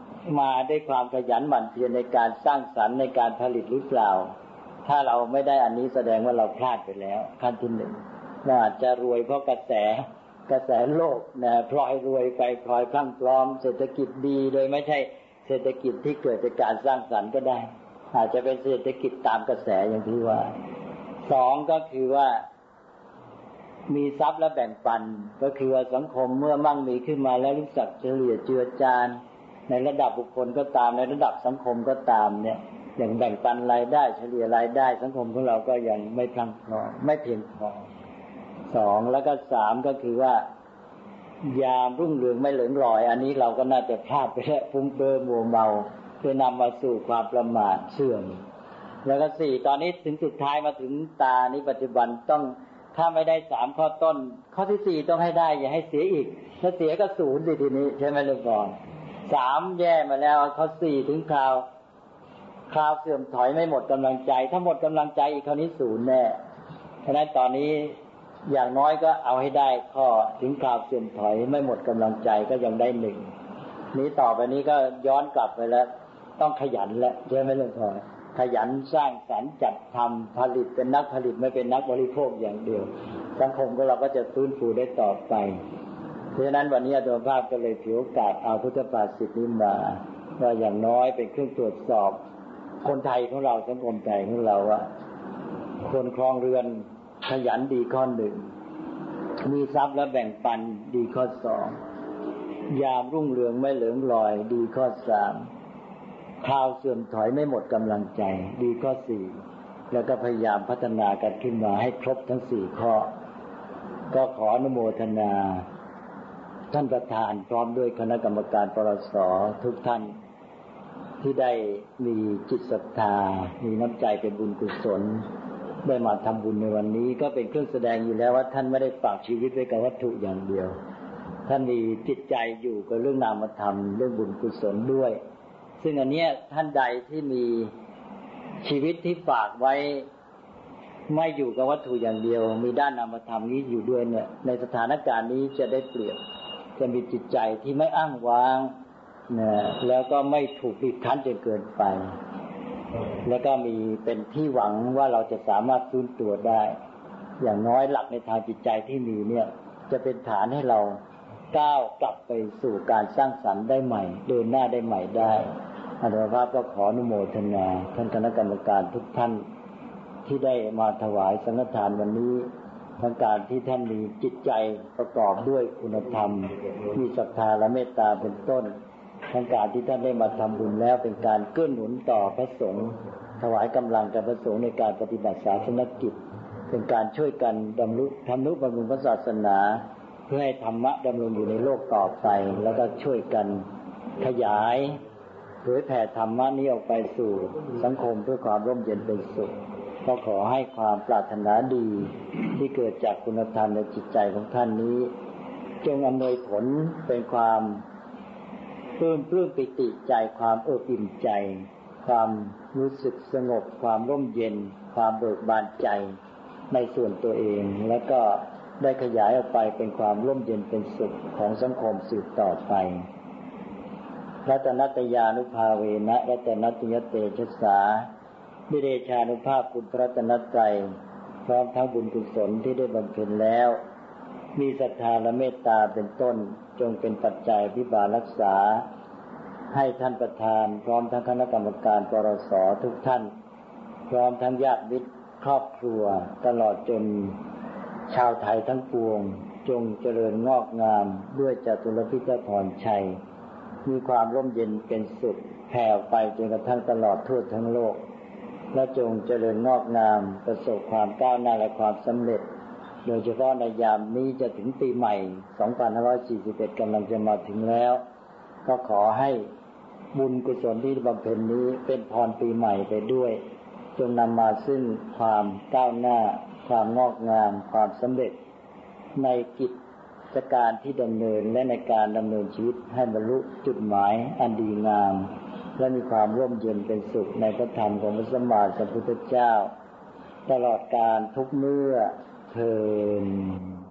มาด้วยความขยันหมั่นเพียรในการสร้างสรรค์ในการผลิตหรือเปล่าถ้าเราไม่ได้อันนี้แสดงว่าเราพลาดไปแล้วขั้นที่หนึ่งเราอาจจะรวยเพราะกระแสโลกนะพลอยรวยไปพลอยพลั่งพร้อมเศรษฐกิจดีโดยไม่ใช่เศรษฐกิจที่เกิดจากการสร้างสรรค์ก็ได้อาจจะเป็นเศรษฐกิจตามกระแสอย่างที่ว่าสองก็คือว่ามีทรัพย์และแบ่งปันก็คือว่าสังคมเมื่อมั่งมีขึ้นมาแล้วรู้จักเฉลี่ยเจือจานในระดับบุคคลก็ตามในระดับสังคมก็ตามเนี่ยอย่างแบ่งปันรายได้เฉลี่ยรายได้สังคมของเราก็ยังไม่พรั่งพร้อมไม่เพียงพอสองแล้วก็สามก็คือว่ายามรุ่งเรืองไม่เหลืองลอยอันนี้เราก็น่าจะพลาดไปแล้วฟุ้งเฟ้อมัวเมาเพื่อนำมาสู่ความประมาทเสื่อมแล้วก็สี่ตอนนี้ถึงสุดท้ายมาถึงตานี้ปัจจุบันต้องถ้าไม่ได้สามข้อต้นข้อที่สี่ต้องให้ได้อย่าให้เสียอีกถ้าเสียก็ศูนย์ทีนี้ใช่ไหมลูกบอลสามแย่มาแล้วข้อสี่ถึงคราวเสื่อมถอยไม่หมดกำลังใจถ้าหมดกำลังใจอีกคราวนี้ศูนย์แน่เพราะฉะนั้นตอนนี้อย่างน้อยก็เอาให้ได้ข้อถึงคราวเสื่อมถอยไม่หมดกำลังใจก็ยังได้หนึ่งนี้ต่อไปนี้ก็ย้อนกลับไปแล้วต้องขยันแล้วใช่ไหมลูกบอลขยันสร้างสรรค์จัดทำผลิตเป็นนักผลิตไม่เป็นนักบริโภคอย่างเดียวสังคมของเราก็จะฟื้นฟูได้ต่อไปเพราะฉะนั้นวันนี้อาตมาภาพก็เลยถือโอกาสเอาพุทธภาษิตนี้มาว่าอย่างน้อยเป็นเครื่องตรวจสอบคนไทยของเราสังคมไทยของเราว่าคนครองเรือนขยันดีข้อหนึ่งมีทรัพย์และแบ่งปันดีข้อสองยามรุ่งเรืองไม่เหลืองลอยดีข้อสามคราวเสื่อมถอยไม่หมดกำลังใจดีข้อสี่แล้วก็พยายามพัฒนากันขึ้นมาให้ครบทั้งสี่ข้อก็ขออนุโมทนาท่านประธานพร้อมด้วยคณะกรรมการปรส.ทุกท่านที่ได้มีจิตศรัทธามีน้ำใจเป็นบุญกุศลได้มาทำบุญในวันนี้ก็เป็นเครื่องแสดงอยู่แล้วว่าท่านไม่ได้ฝากชีวิตไว้กับวัตถุอย่างเดียวท่านมีจิตใจอยู่กับเรื่องนามธรรมเรื่องบุญกุศลด้วยซึ่งอันเนี้ยท่านใดที่มีชีวิตที่ฝากไว้ไม่อยู่กับวัตถุอย่างเดียวมีด้านนามธรรมนี้อยู่ด้วยเนี่ยในสถานการณ์นี้จะได้เปรียบจะมีจิตใจที่ไม่อ้างว้างนะแล้วก็ไม่ถูกบีบคั้นจนเกินไปแล้วก็มีเป็นที่หวังว่าเราจะสามารถฟื้นตัวได้อย่างน้อยหลักในทางจิตใจที่มีเนี่ยจะเป็นฐานให้เราก้าวกลับไปสู่การสร้างสรรค์ได้ใหม่เดินหน้าได้ใหม่ได้อาตมาภาพก็ขออนุโมทนาท่านคณะกรรมการทุกท่านที่ได้มาถวายสังฆทานวันนี้ทั้งการที่ท่านมีจิตใจประกอบด้วยคุณธรรมมีศรัทธาและเมตตาเป็นต้นทั้งการที่ท่านได้มาทำบุญแล้วเป็นการเกื้อหนุนต่อพระสงฆ์ถวายกำลังกับพระสงฆ์ในการปฏิบัติศาสนกิจเป็นการช่วยกันทำนุบำรุงพระศาสนาเพื่อให้ธรรมะดำรงอยู่ในโลกต่อไปแล้วก็ช่วยกันขยายเผยแผ่ธรรมะนี้ออกไปสู่สังคมเพื่อความร่มเย็นเป็นสุขก็ขอให้ความปรารถนาดีที่เกิดจากคุณธรรมในจิตใจของท่านนี้จงอำนวยผลเป็นความปลื้มปิติใจความเอิบอิ่มใจความรู้สึกสงบความร่มเย็นความเบิกบานใจในส่วนตัวเองแล้วก็ได้ขยายออกไปเป็นความร่มเย็นเป็นสุขของสังคมสืบต่อไปรัตนัตยานุภาเวนะรัตนัตยเตชะสาด้วยเดชานุภาพคุณพระรัตนตรัยพร้อมทั้งบุญกุศลที่ได้บำเพ็ญแล้วมีศรัทธาและเมตตาเป็นต้นจงเป็นปัจจัยพิบาลรักษาให้ท่านประธานพร้อมทั้งคณะกรรมการปรส.ทุกท่านพร้อมทั้งญาติมิตรครอบครัวตลอดจนชาวไทยทั้งปวงจงเจริญงอกงามด้วยจตุรพิธพรชัยมีความร่มเย็นเป็นสุขแผ่ไปจนกระทั่งตลอดทั่วทั้งโลกและจงเจริญงอกงามประสบความก้าวหน้าและความสำเร็จโดยเฉพาะในยามนี้จะถึงปีใหม่2541กำลังจะมาถึงแล้วก็ขอให้บุญกุศลที่บำเพ็ญนี้เป็นพรปีใหม่ไปด้วยจงนำมาซึ่งความก้าวหน้าความงอกงามความสำเร็จในกิจการที่ดำเนินและในการดำเนินชีวิตให้บรรลุจุดหมายอันดีงามและมีความร่มเย็นเป็นสุขในพระธรรมของพระสัมมาสัมพุทธเจ้าตลอดกาลทุกเมื่อเทอญ